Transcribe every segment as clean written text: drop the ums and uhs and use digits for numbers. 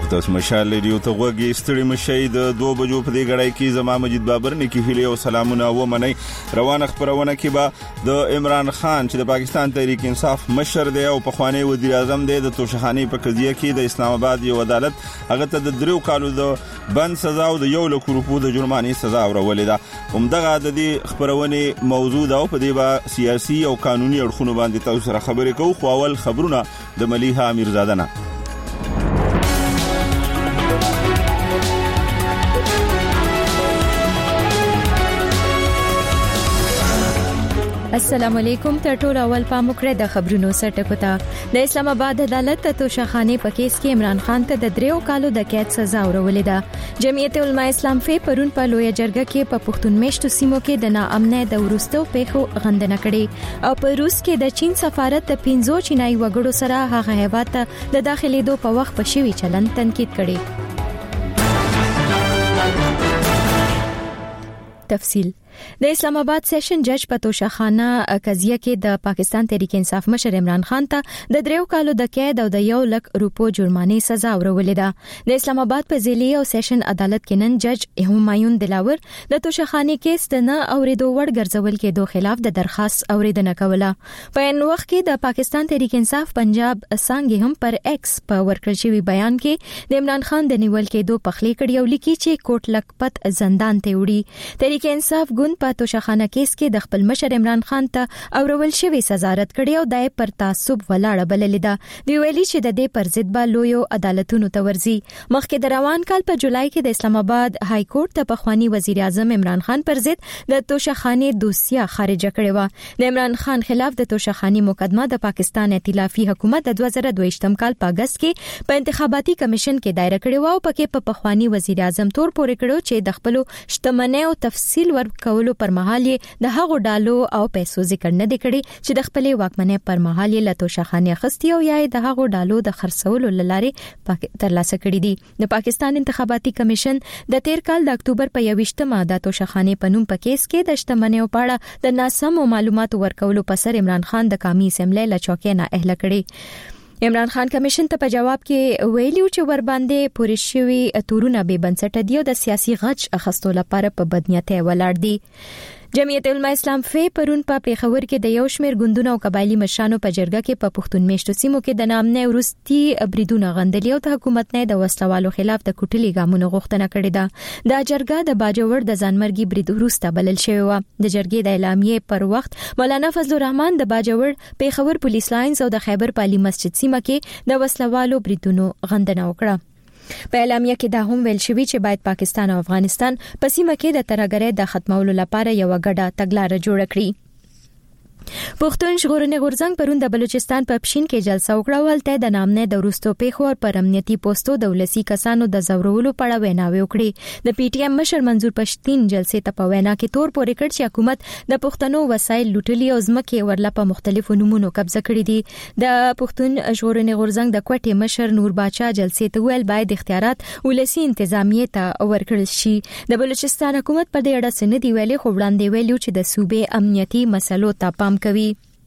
تاسو مشال ریډیو ته غوږی ستړي مشي د 2 بجو په دې غړای کې زما مجید بابر نه کې هلي او سلامونه و منی روان خبرونه کې با د عمران خان چې د پاکستان تحریک انصاف مشر دی او په خوانی وزیر اعظم دی د توشخانی په قضیه کې د اسلام آباد یو عدالت هغه ته د 3 کالو د بند سزا او د 1 لک روپو د جرمانې سزا ورولې ده همدغه د دې خبرونه موضوع ده او په دې با سیاسي او قانوني اړخونو باندې تاسو سره خبرې کوو خو اول خبرونه د ملیحه میرزاده نه السلام علیکم تر ټولو اول پام وکړئ د خبرونو سرټکو ته د اسلام آباد عدالت ته توشخانه په کیس کې عمران خان ته د 3 کالو د قید سزا ورولې ده جمعیت علماء اسلام فی پرون په لوی جرګه کې په پښتون میشتو سیمو کې د ناامنۍ د ورستو پیښو غندنه کړې او په روس کې د چین سفارت د 15 چینایي وګړو سره هغه هیواد ته د داخليدو په وخت په شوی چلن تنقید کړي تفصیل د اسلام آباد سیشن جج په توشخانه قضیه کې د پاکستان تحریک انصاف مشر عمران خان ته د 3 کالو د قید او د 1 لک روپو جرمانې سزا ورولې ده د اسلام آباد په ضلعي او سیشن عدالت کې نن جج همایون دلاور د توشخانه کیس د نه اوریدو وړ ګرځول کېدو خلاف د درخواست اوریدنه کوله په ان وخت کې د پاکستان تحریک انصاف پنجاب څنګه هم پر ایکس په ورکړل شوی بیان کې د عمران خان د نیول کېدو پخلی کړی او لیکي چې کوټ لکپت زندان ته وړي تحریک انصاف په توشخانه کیس کې د خپل مشر عمران خان ته اورول شوی سزا رد کړي او دای پر تعصب ولاړه بللې ده دی ویلي چې د دې پر ضد به لویو عدالتونو ته ورځي مخکې د روان کال په جولای کې د اسلام آباد های کورټ ته پخوانی وزیر اعظم عمران خان پر ضد د توشخانه دوسیه خارجه کړې و د عمران خان خلاف د توشخانه مقدمه د پاکستان ائتلافي حکومت د 2022 کال په اگست کې په انتخاباتي کمیشن کې دایره کړې و او پکې په پخوانی وزیر اعظم تور پورې کړو چې د خپل شتمنۍ او تفصیل ورکول پر مهال د هغو ډالو او پیسو ذکر نه دی کړی چې د خپل واکمنۍ پر مهال له توشخانه خستی او یا د هغو ډالو د خرڅولو لاره ترلاسه کړی دي د پاکستان انتخاباتي کمیشن د 13 کال د اکتوبر په 21مه د توشخانه په نوم په کیس کې د شتمنۍ په اړه د ناسم معلوماتو ورکولو په سر عمران خان د قومي اسمبلی له چوکۍ نه اهله کړی عمران خان کمیشن ته په جواب کې ویلي چې ور باندې پوری شوی تورونه به بنسټ دی او د سیاسي غچ اخستو لپاره په بدنیته ولاړ دي جمعیت علماء اسلام فی پرون په پیښور کې د یو شمېر ګوندونو او قبایلی مشرانو په جرګه کې په پښتون میشتو سیمو کې د نامنۍ ورستي بریدونه غندلي او د حکومت نه د وسلوالو خلاف د کوټلي ګامونو غوښتنه کړې ده د جرګه د باجوړ د ځانمرګي برید وروسته بلل شوی و د جرګې د اعلامیې پر وخت مولانا فضل الرحمن د باجوړ پیښور پولیس لاینز او د خیبر پالي مسجد سیمه کې د وسلوالو بریدونو غندنه وکړه په اعلامیه کې دا هم ویل شوی چې باید پاکستان او افغانستان په سیمه کې د ترهګرۍ د ختمولو لپاره یو غډه تګلارې جوړ کړي پښتون ژغورنې غورځنګ پرون د بلوچستان په پښین کې جلسه وکړه ولته د نامنې د ورستو پیښو او پر امنیتي پوسټو د ولسی کسانو د زورولو په اړه ویناوي وکړي د پی ټی ایم مشر منظور پښتین جلسې ته په وینا کې تور پورې کړ چې حکومت د پښتنو وسایل لوټلي او ځمکې ورله په مختلفو نمونو قبضه کړې دي د پښتون ژغورنې غورځنګ د کوټې مشر نور باچا جلسې ته ویل باید اختیارات ولسی انتظامیه ته ورکړل شي د بلوچستان حکومت په دې اړه سند دی ویلي خو وړاندې ویلو چې د صوبې امنیتي مسلو ته پام کوي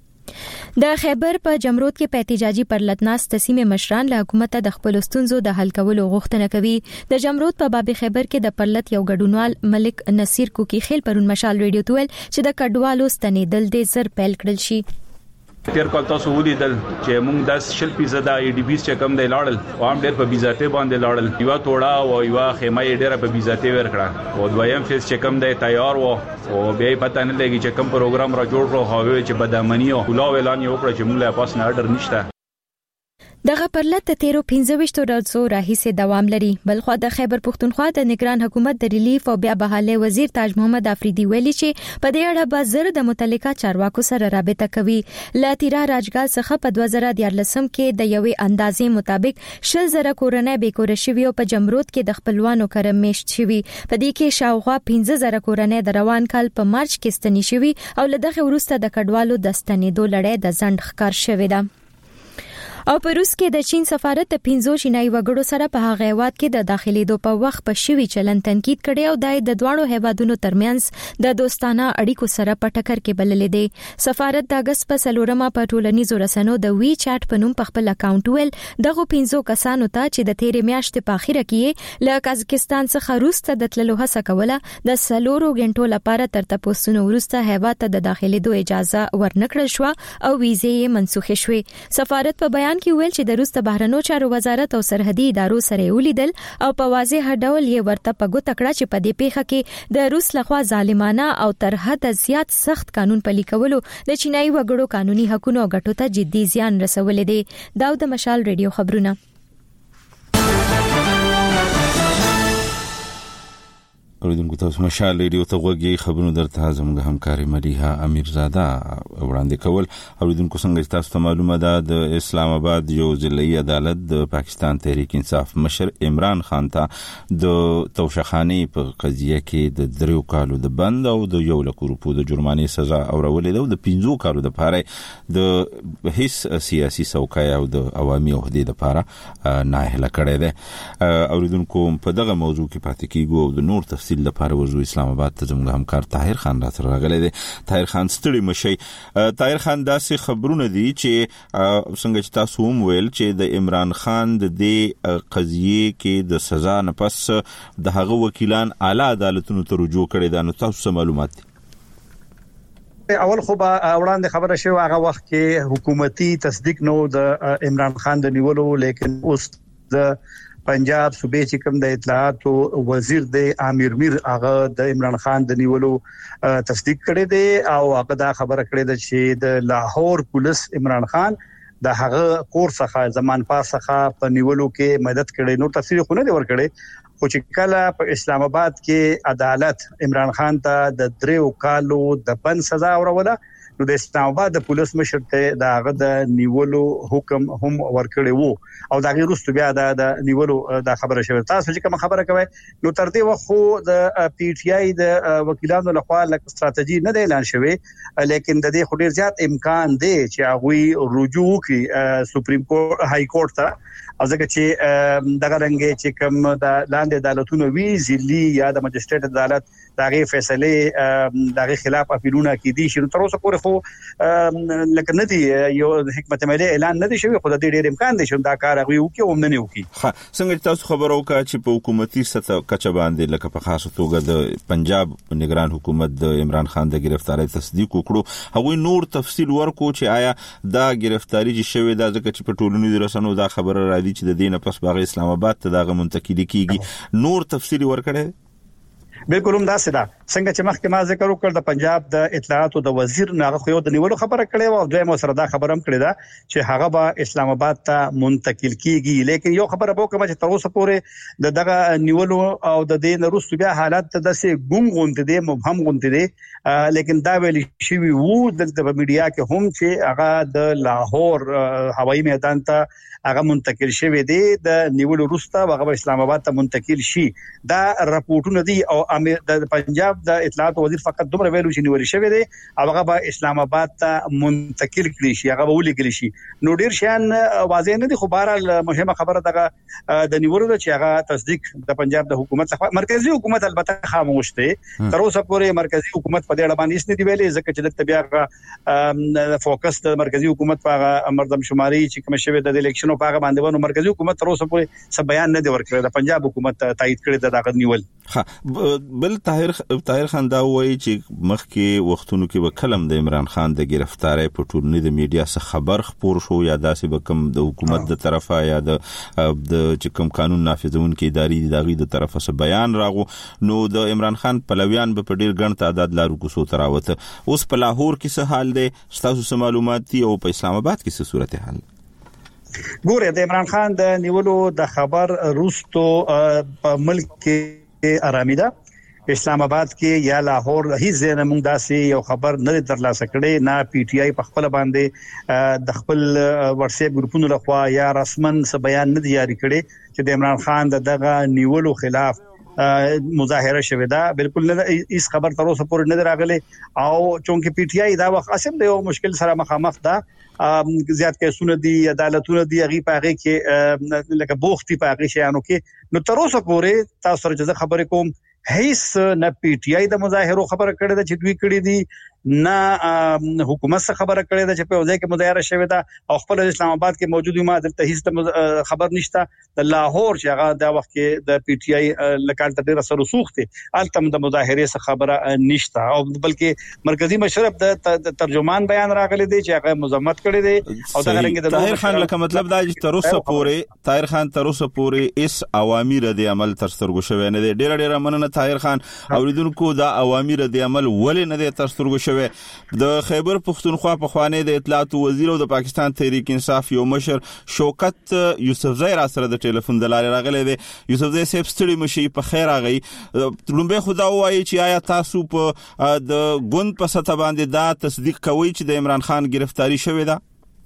د خیبر په جمرود کې په احتجاجي پرلطناس تسمې مشران له حکومت د خپل ستونزو د حل کولو غوښتنه کوي د جمرود په باب خیبر کې د پرلط یو ګډونوال ملک نصیر کوکی خیل پرون مشال ریډیو تویل چې د کډوالو ستنېدل د زر پیل کړل شي تیر کال تاسو ولیدل چې موږ 10% د ای ډی بیس چې کم دی لاړل او هم ډېر په بیزاته باندې لاړل یو توړه او یو خیمه ډېر په بیزاته ورکړه او دویم فیس چې کم دی تیار وو او به پته نه لګي چې کوم پروګرام را جوړ کړو خو چې بدامنی او لا اعلان یو کړ چې موږ له پاس نه اډر نشته دغه پرلط 13 ورځو راهیسې دوام لري بلخو د خیبر پښتونخوا د نگران حکومت د ریلیف او بیا بحاله وزیر تاج محمد افریدي ویلي چې په دې اړه به زر د متعلقه چارواکو سره رابطه کوي لاتیرا راجګال څخه په 2014 کې د یوې اندازې مطابق 100,000 کورنۍ بیکور شوي او په جمرود کې د خپلوانو کرم میشت شوي په دې کې شاوخوا 15,000 کورنۍ د روان کال په مارچ کې ستنې شوي او له دغه وروسته د کډوالو د ستنېدو لړۍ د ځنډ ښکار شوې ده او په روس کې د چین سفارت د 15 چینایي وګړو سره په هغه هیواد کې د داخليدو په وخت په شوي چلن تنقید کړي او د دوانو هیوادونو ترمنځ د دوستانه اړیکو سره په ټکر کې بللې دي. سفارت د اگست په سلورمه په ټولنیزو رسنیو د وی چټ په نوم په خپل اکاونټ ویل دغه 15 کسانو ته چې د تیرې میاشتې په اخیره کې له قزاقستان څخه روس ته د تللو هڅه کوله د سلورو غنټو لپاره تر تاسو وروسته هیواد ته د داخليدو اجازه ورنکړل شو او ویزې یې منسوخ شوې. سفارت په بیان کې ویل چې د روس د بهرنیو چارو وزارت او سرحدي ادارو سره ولیدل او په واضح ډول یې ورته په ګوته کړه چې په دې پیښه کې د روس لخوا ظالمانه او تر حد زیات سخت قانون پلي کولو د چینایي وګړو قانوني حقوقو او ګټو ته جدي زیان رسولې دي. داود مشال رادیو خبرونه. اوریدونکو تاسو مشال ریډیو ته غوږی خبرونه درته زموږ همکاري مليحه امیرزاده وړاندې کول. اوریدونکو څنګه تاسو ته معلومه ده د اسلام آباد یو ضلعي عدالت د پاکستان تحریک انصاف مشر عمران خان ته د توشخاني په قضیه کې د 3 کالو د بند او د 1 لک روپو د جرمانې سزا اورولې ده او د 15 کالو د پاره د هیڅ سیاسي څوکۍ او د عوامي عہدې لپاره ناهله کړې ده. اوریدونکو په دغه موضوع کې پاتې کیږو او د نور تفصیل لپاره ورزو اسلام آباد ته زموږ همکار طاهر خان راته راغلی دی. طاهر خان ستړي مشي. طاهر خان داسې خبرونه دي چې څنګه چې تاسو هم ویل چې د عمران خان د دې قضیه کې د سزا نه پس د هغه وکیلان اعلی عدالتونو ته رجوع کړي دا نو تاسو معلومات دي. اول خو وړاندې خبره شوه هغه وخت کې حکومتي تصدیق نو د عمران خان د نیولو لیکن اوس د پنجاب صوبې چې کوم د اطلاعات او وزیر د امیر میر هغه د عمران خان د نیولو تصدیق کړی دی او هغه دا خبره کړې ده چې د لاهور پولیس عمران خان د هغه کور څخه زمان پاس څخه په نیولو کې مدد کړي. نو تفصیل خو نه دی ورکړي خو چې کله په اسلام آباد کې عدالت عمران خان ته د 3 کالو د بند سزا اوروله نو د اسلام آباد د پولیس مشر ته د هغه د نیولو حکم هم ورکړی وو او دا غیر رستو بیا د نیولو د خبره شوه. تاسو چې کوم خبره کوي نو تر دې وخت خو د پی ټی آی د وکیلانو لخوا لکه ستراتیژي نه دی اعلان شوی لیکن د دې خو ډیر زیات امکان دی چې هغه رجوع کوي سپریم کورټ های کورټ ته او ځکه چې دغه رنګ چې کوم د لاندې عدالتونو وی ځلی یا د مجستریټ عدالت دغه فیصله دغه خلاف اپیلونه کیدي شي تر اوسه پورې خو لکه نه دی یو حکمت عملی اعلان نه دی شوی خو د دې ډیر امکان دی چې دا کار هغه وکي او نه وکي. ها څنګه تاسو خبرو کا چې په حکومتي سطح کچه باندې لکه په خاصه توګه د پنجاب نگران حکومت د عمران خان د گرفتاری تصدیق وکړو هغه نور تفصیل ورکو چې آیا دا گرفتاری چې شوی دا ځکه چې په ټولنیزو رسنیو دا خبره را دي چې د دینه پس باغ اسلام آباد ته دغه منتقلی کیږي نور تفصیل ورکړي. بالکل هم داسې ده څنګه چې مخکې ما ذکر وکړ د پنجاب د اطلاعات او د وزیر نه خو یو د نیولو خبره کړې و او دوی مو سره دا خبره هم کړې ده چې هغه به اسلام آباد ته منتقل کیږي لیکن یو خبره به کوم چې تر اوسه پورې د دغه نیولو او د دې نرستو بیا حالت د سه ګونګ غونډې دي مبهم غونډې دي لیکن دا ویل شي وو د میډیا کې هم چې هغه د لاهور هوایي میدان ته هغه منتقل شوی دی د نیولو وروسته هغه اسلام آباد ته منتقل شي دا راپورټونه دي او د پنجاب د اطلاعات وزیر فقط دومره ویلو چې نیول شوی دی او هغه به اسلام آباد ته منتقل کړي شي هغه ولګل شي نو ډیر شان واضح نه دي خو بهر مهمه خبره دغه د نیولو چې هغه تصدیق د پنجاب د حکومت څخه مرکزی حکومت البته خاموش دی تر اوسه پورې مرکزی حکومت په دې اړه باندې هیڅ نه دی ویلي ځکه چې د بیا فوکس د مرکزی حکومت په مردم شماري چې کوم شوی د الیکشن په هغه باندې ونه مرکزی حکومت تر اوسه پورې څه بیان نه دی ورکړی د پنجاب حکومت تایید کړی دغه نیول. بل طاهر خان دا وایي چې مخکې وختونو کې به کلم د عمران خان د گرفتاری په ټولنیزو د میډیا څخه خبر خپور شو یا داسې به کوم د حکومت د طرفه یا د چې کوم قانون نافذونکو ادارې دغه د طرفه څخه بیان راغو نو د عمران خان پلویان به په ډیر ګڼ تعداد لارو کوسو تراوته اوس په لاهور کې څه حال دی تاسو معلومات دي او په اسلام آباد کې څه صورت حال ګوره د عمران خان د نیولو د خبر روستو په ملک کې آرامي ده اسلام آباد کې یا لاهور هیڅ ځای موږ داسې یو خبر نه ترلاسه کړي نه پی ټی آی په خپل باندې د خپل واتس اپ ګروپونو لخوا یا رسمن څه بیان نه دی جاری کړي چې د عمران خان دغه نیولو خلاف مظاهره شوه دا بالکل نه هیڅ خبر تر اوسه پورې نه راغله او چونکه پی ټی آی دا وخت اسیم د یو مشکل سره مخامخ ده زیات کیسونه دي عدالتونه دي هغه پاغه کې لکه بوختي پاغه شیانو کې نو تر اوسه پورې تاسو سره خبرې کوم هیڅ نه پی ټی آی د مظاهرو خبره کړې ده چې دوی کړې دي نه حکومت څخه خبره کړې ده چې په ځای کې مظاهره شوه ده او خپل اسلام آباد کې موجودي ما دلته هیڅ خبر نشته د لاهور چې هغه د وخت کې د پی ټی آی لکان ته ډیره سره سوخته التم د مظاهره څخه خبره نشته او بلکې مرکزی مشرف د ترجمان بیان راغلی دی چې هغه مذمت کړی دی او دا رنګ د طاهر خان لکه مطلب دا چې تر اوسه پورې اس اوامر د عمل تر سترګو شوی نه دی ډیره مننه طاهر خان اوریدونکو دا اوامر د عمل ولې نه دی تر سترګو د خیبر پختونخوا په خوانه د اطلاعات وزیر او د پاکستان تحریک انصاف یو مشر شوکت یوسفزی را سره د ټلیفون د لارې راغلی دی یوسفزی صاحب ستړي مشي په خیر راغی لومبه خدا وایي چې آیا تاسو په د ګوند په سطح باندې دا تصدیق کوي چې د عمران خان گرفتاری شوې ده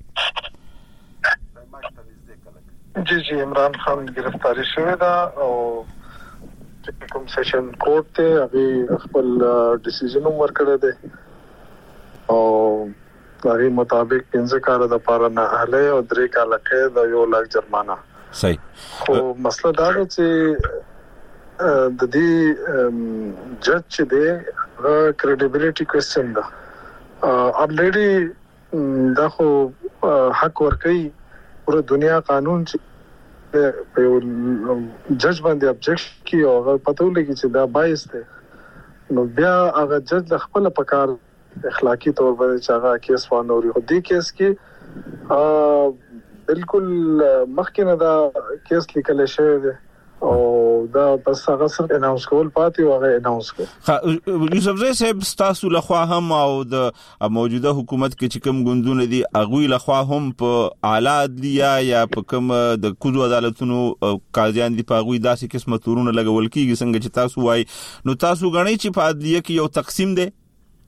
جی عمران خان گرفتاری شوې ده او کوم سیشن کورټ ته هغه خپل ډیسیژن ورکړی دی او هغه مطابق 15 کال د پاره نه اهله او 3 کال قید او 1 لک جرمانه صحیح خو مسله دا ده چې د دې جج چې دی کریډیبিলিټي کوېسچن ده الریډي دا خو حق ورکړي پوره دنیا قانون چې په جج باندې ابجیکشن کی او پته ولګي چې دا بایس ده نو بیا هغه جج خپل پکار اخلاقی طور باندې چې هغه کیس وانوري خو دې کیس کې بالکل مخکې نه دا کیس لیکل شوی دی او دا بس هغه سره اناونس کول پاتې او هغه اناونس کړ یوسفزی صاحب تاسو لخوا هم او د موجوده حکومت کې چې کوم ګوندونه دي هغه لخوا هم په اعلی عدلیه یا په کوم د کوزو عدالتونو قاضیان دي په هغه داسې قسمه تورونه لګول کیږي څنګه چې تاسو وایي نو تاسو غنئ چې په عدلیه کې یو تقسیم دی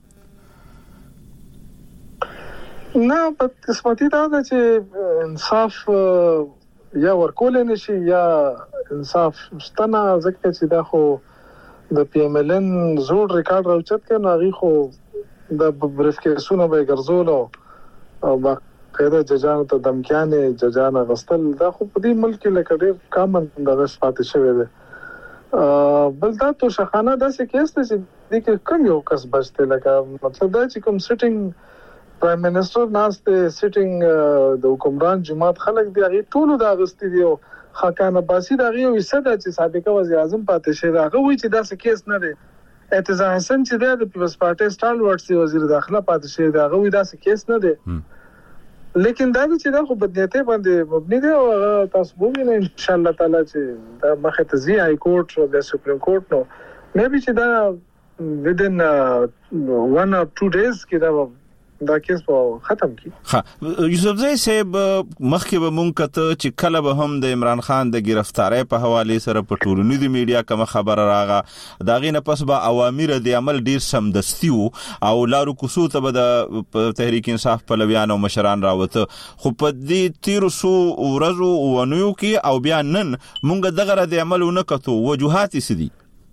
نه په قسمتي دا ده چې انصاف یا ورکول نشي یا انصاف ستنه ځکه چې دا خو د پی ایم ال ان زوړ ریکارډ راوچت کنه هغه خو د بریفکیسونه به ګرځول او باقاعده ججانو ته دمکیانې ججانه غستل دا خو په دې ملک کې لکه ډېر کامن دغه پاتې شوی دی بل دا تو شخانه داسې کیس دی چې د کوم یو کس بچته لکه مطلب دا چې کوم سټینګ پرایم منسٹر ناسته سیټینګ د حکمران جماعت خلک دی هغه ټول د اغستی دی خاکان عباسی دا غي وسه د چې سابقه وزیر اعظم پاتې شه هغه وی چې دا څه کیس نه دی اعتزاز حسن چې د پیپلز پارټي سټال ورډ وزیر داخله پاتې شه دا هغه وی دا څه کیس نه دی لیکن دا چې دا خو بدنیته باندې مبني دی او تاسو وګورئ ان شاء الله تعالی چې دا مخه ته زی های کورټ او د سپریم کورټ نو مې به چې دا within 1 or 2 days کې دا کیس په ختم کی یوسفزی صاحب مخکې به مونږ کته چې کله به هم د عمران خان د گرفتاری په حواله سره په ټولنیزو میډیا کوم خبره راغه دا غینه پس به اوامر د عمل ډیر سمدستي او لارو کوسو ته به د تحریک انصاف په لویان او مشران راوته خو په دې 1300 ورځو ونیو کې او بیا نن مونږ دغه د عمل ونکتو وجوهات سدي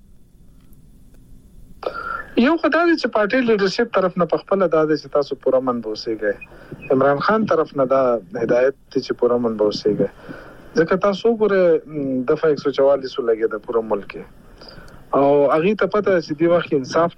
یو خدای چې پارټي لیډرشپ طرف نه پخپل داده چې تاسو پورا من بوسیږئ عمران خان طرف نه دا هدایت چې پورا من بوسیږئ ځکه تاسو ګوره دفعه 144 لګي د پورا ملک او هغه ته پته چې دی وخت انصاف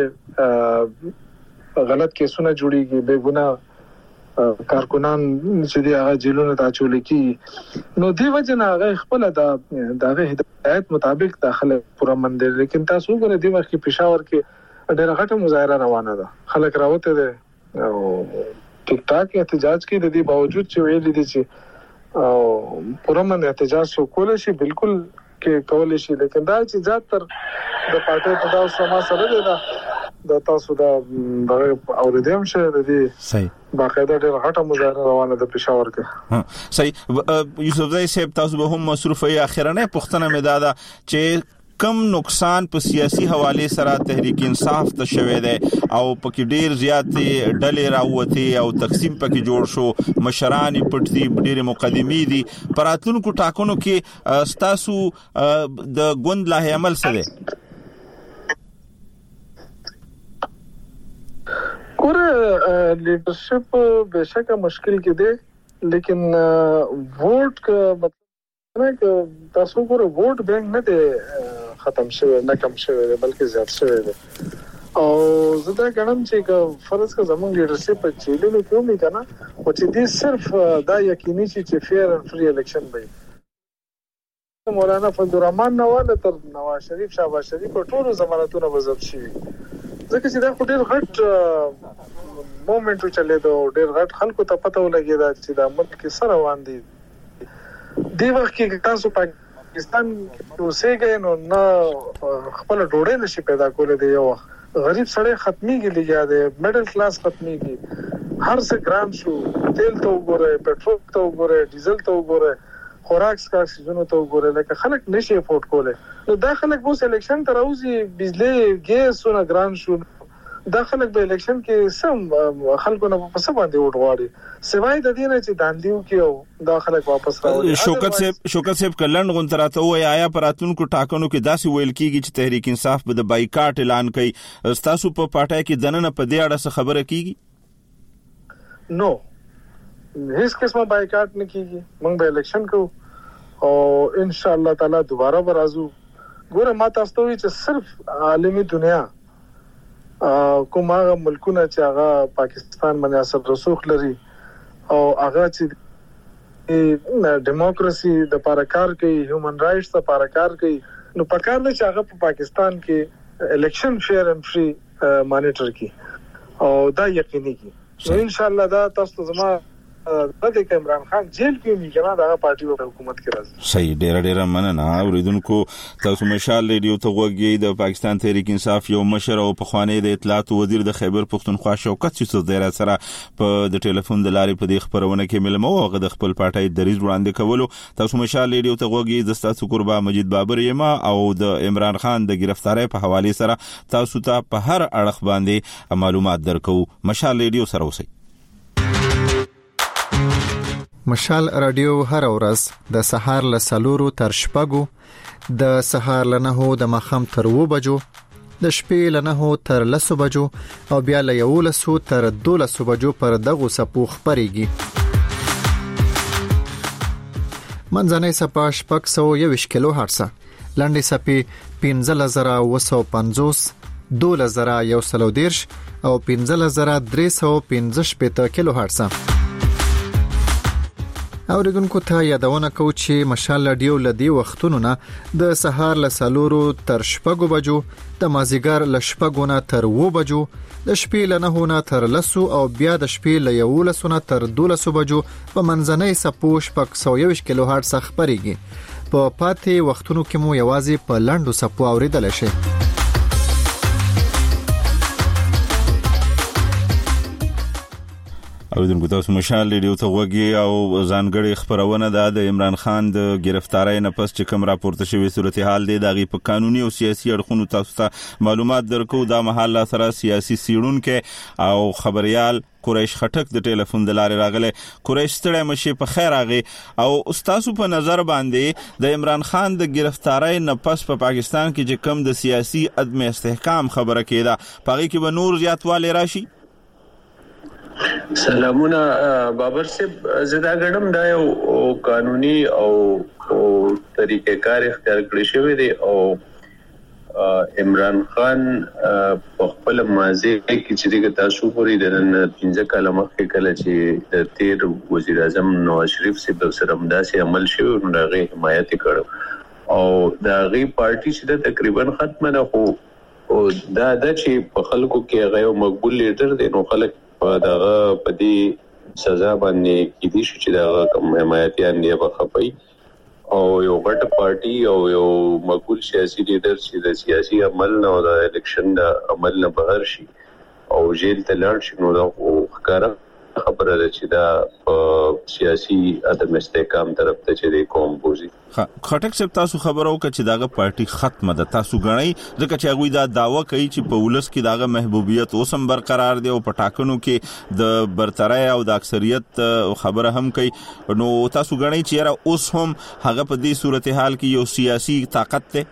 نشته غلط کیسونه جوړیږي بے ګناه کارکونان چې دی هغه جیلونه ته چول کی نو دی وجنه هغه خپل دغه هدایت مطابق داخله پورا من دي لیکن تاسو ګوره دی وخت پېښور کې ډېر غټه مظاهره روانه ده خلک راوته دي او ټیک ټاک احتجاج کې د دې باوجود چې ویل دي چې او پرمن احتجاج سو کول شي بالکل کې کول شي لیکن دا چې ذات تر د پارټي په داو سما سره ده د تاسو د اوریدم شه د دې صحیح باقاعده ډېر غټه مظاهره روانه ده پېښور کې صحیح یوسفزی صاحب تاسو به هم مصروفه اخرنه پښتنه مداده چې کم نقصان په سیاسي حواله سره تحریک انصاف ته شوه دی او پکې ډیر زیات ډلې راوته او تقسیم پکې جوړ شو، مشران پټي ډیر مقدمي دي. پراتونکو ټاکنو کې ستاسو د ګوند لا عمل څه دی؟ ګوره لیډرشپ بهشکه مشکل کې دی، لیکن ووټ کا مطلب نه چې تاسو ګوره ووټ بینک نه دی ختم شوی، نه کم شوی دی بلکې زیات شوی دی. او زه دا ګڼم چې فرض کا زموږ لیډرشپ په چیلونو کې ومي کنه او چې دې صرف دا یقیني چې فیر اند فری الیکشن وي. مولانا فضل الرحمن نواله تر نواز شریف شهباز شریف په ټولو ضمانتونو وضبط شي، ځکه چې دا خو ډېر غټ مومنټ چلے دا ډېر غټ خلکو ته پته ولګي دا چې دا ملک کې سره روان دي. دی وخت کې تاسو پاکستان اوسېږئ نو نه خپل ډوډۍ نشي پیدا کولای دی، یو غریب سړی ختميږي لګیا دی، میډل کلاس ختميږي، هر څه ګران شو، تیل ته وګورئ، پټرول ته وګورئ، ډیزل ته وګورئ، خوراک سکا سيزونو ته وګورئ، لکه خلک نشي افورد کولای. نو دا خلک اوس الیکشن ته راوځي، بجلی ګیسونه ګران شو، دا خلک به الیکشن کې سم خلکو نه په څه باندې ووټ غواړي، سوای د دې نه چې داندیو کې دا خلک واپس راوړي. شوکت صاحب کلن غونتراته وای آیا پراتونکو ټاکنو کې داسې ویل کیږي چې تحریک انصاف به د بایکاټ اعلان کوي، تاسو په پټای کې دننه په دې اړه څه خبره کیږي؟ نو هیڅ قسمه بایکاټ نه کیږي، موږ به الیکشن کوو او ان شاء الله تعالی دوباره به راځو. ګوره ما تاسو ته وی چې صرف عالمي دنیا کوم هغه ملکونه چې هغه پاکستان باندې اثر رسوخ لري او هغه چې ډیموکراسي د لپاره کار کوي، هیومن رائټس د لپاره کار کوي، نو پکار دی چې هغه په پاکستان کې الیکشن فیر اند فری مانیټر کی او دا یقیني کی. ان شاء الله دا تاسو زما د عمران خان جیل کې میګنا دا پارټي او حکومت کې راځي. صحیح، ډېر مننه. اوریدونکو تاسو مشال ریډیو ته وګورئ. د پاکستان تحریک انصاف یو مشر او پخوانی د اطلاعات وزیر د خیبر پختونخوا شوکت یوسف زیرا سره په د ټلیفون د لارې په دې خبرونه کې ملمو او د خپل پارټي دریز وړاندې کولو. تاسو مشال ریډیو ته وګورئ. د تاسو قربا مجید بابر یما او د عمران خان د گرفتاری په حواله سره تاسو ته په هر اړخ باندې معلومات درکو. مشال ریډیو سره اوسئ. مشال رادیو هر ورځ د سهار له 4 تر 6، د سهار له 9 د مخام تر 2 بجو، د شپې له 9 تر 10 بجو او بیا له 11 تر 12 بجو پر دغه سپو خبريږي. منځنۍ سپا 621 کیلو هرتز، لنډي سپي 15950، 2130 او 15315 کیلو هرتز. اوریدونکو ته یادونه کوم چې مشال رادیو لدی وختونو نه د سهار له 4 تر 6 بجو، د مازیګر له 6 نه تر 2 بجو، د شپې له 9 نه تر 10 او بیا د شپې له 11 نه تر 12 بجو په منځنۍ سپو 621 کیلو هرتز خبريږي. په پاتې وختونو کې مو یوازې په لنډو سپو اوریدل شي. اوریدونکو تاسو مشال ریډیو ته وګورئ او ځانګړي خبرونه د عمران خان د گرفتاری نه پس چې کوم راپورته شوی صورتحال دی دغه په قانوني او سیاسي اړخونو تاسو ته معلومات درکو. دا مهال سره سیاسي سیړونکو او خبريال قریش خټک د ټلیفون د لارې راغله. قریش ستړی مشي په خیر راغی او تاسو په نظر باندې د عمران خان د گرفتاری نه پس په پاکستان کې چې کوم د سیاسي عدم استحکام خبره کېده پغې کې به نور زیاتوالی راشي؟ سلامونه بابر صاحب، زدا غړم دا یو قانوني او طریقې کار اختیار کړی شوی دی او عمران خان په خپل ماضي کې چې تاسو پوری د 15 کال مخکې کله چې د تیر وزیر اعظم نواز شریف صاحب سره مداسي عمل شوی نو هغه حمایت کړو او دا غي پارټي چې تقریبا ختمه نه خو دا چې په خلکو کې هغه مقبول لیډر دی نو خلک دغه په دې سزا باندې کې دي چې دا کوم حمایتيان دی په خپي او یو غټ پارټي او یو مقبول سیاسي لیډر چې د سیاسي عمل نه او د الیکشن د عمل نه بهر شي او جیل ته لاړ شي نو دا ښکارا خبره ده چې دا سیاسي عدم استحکام طرف ته چې د قوم بوزي. خټک صاحب تاسو خبرو چې داغه پارټي ختمه ده، تاسو غنئ ځکه چې هغه دا داوا کوي چې په ولس کې داغه محبوبیت اوسم برقرار دی او په ټاکنو کې د برترۍ او د اکثریت خبره هم کوي، نو تاسو غنئ چې را اوس هم هغه په دې صورتحال کې یو سیاسي طاقت ده؟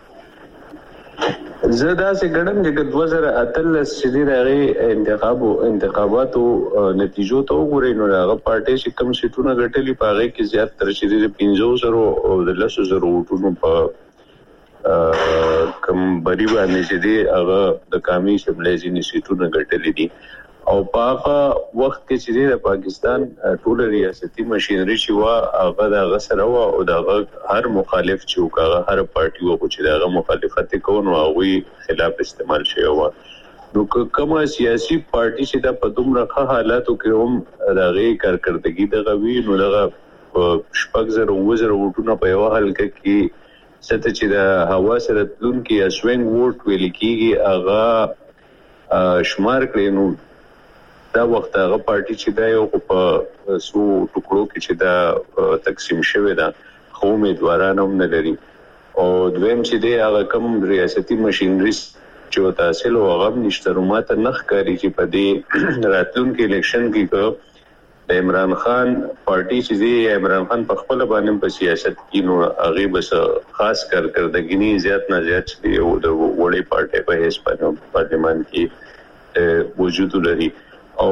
زه دا څه ګڼم چې 2013 چې د انتخاباتو نتیجو ته وګورئ نو هغه پارټي چې کوم سیټونه ګټلې په هغه کې زیات تر چې د 15,000 او د 10,000 ووټونو په کوم بری باندې چې دی هغه د قومي اسمبلی ځینې سیټونه ګټلې دي او په هغه وخت کې چې د پاکستان ټول ریاستي ماشينري چې وا هغه د غسر او د هر مخالف چې وکړه هر پارټي وو چې دغه مخالفت کوي نو هغه خلاف استعمال شي او نو کومه سیاسي پارټي چې د په دومره حالاتو کې هم دغه کارکړدګي دغه وی نو دغه شپږ زره وټونه په یو حل کې ست چې د هوا سره تلون کې سوینګ ووټ ویل کېږي هغه شمار کړي نو دا وخت هغه پارټي چې دا یو په سو ټوکړو کې چې دا تقسیم شوی دا خو امیدواران هم نه لري او دویم چې دی هغه کوم ریاستي ماشينري چې تحصیل او هغه نشته ماته نخ کاری چې په دې راتلونکو الیکشن کې د عمران خان پارټي چې دی عمران خان په خپل باندې په سیاست کې نو هغه بس خاص کارکردګي زیات نه زیات دی او د وړي پارټي په هیڅ په پارلمان کې وجود لري او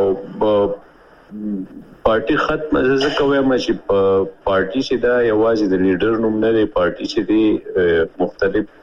پارټي ختم زه کوم چې پارټي چې دا یوازې د لیډر نوم نه دی، پارټي چې دی مختلف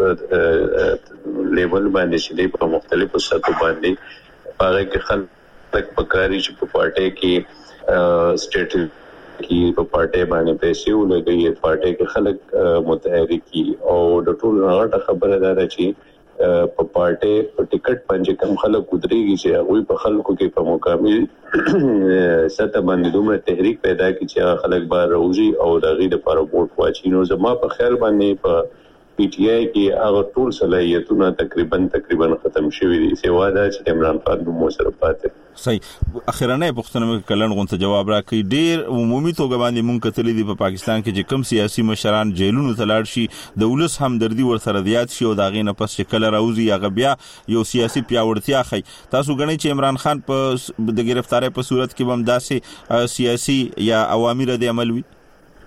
لیول باندې چې دی په مختلفو سطحو باندې هغه کې خلک پکاري چې په پارټي کې سټیټ کې په پارټي باندې پیسې ولګي، پارټي کې خلک متحرکي او د ټول هغه خبره ده چې په پارټي په ټیکټ باندې کوم خلک ودرېږي چې هغه په خلکو کې په مکمل سطح باندې دومره تحریک پیدا کړي چې خلک بار روزي او د غیر لپاره ووټ واچي. نو زما په خیال باندې په پی ټی آی کې هغه ټول صلاحیتونه تقریبا ختم شوي دي، سوا دا چې عمران خان نو سره پاتې. صحیح. اخیرانه پوښتنه مې کلن غونته جواب راکړي. ډیر عمومي توګه باندې مونږ کتلې دي په پاکستان کې چې کم سیاسي مشران جیلونو ته لاړ شي د ولس همدردي ورسره زیات شي او دا غي نه پس چې کله راوځي هغه بیا یو سیاسي پیاوړتیا خي. تاسو غنئ چې عمران خان په د گرفتاری په صورت کې هم داسې سیاسي یا اوامر د عمل وي؟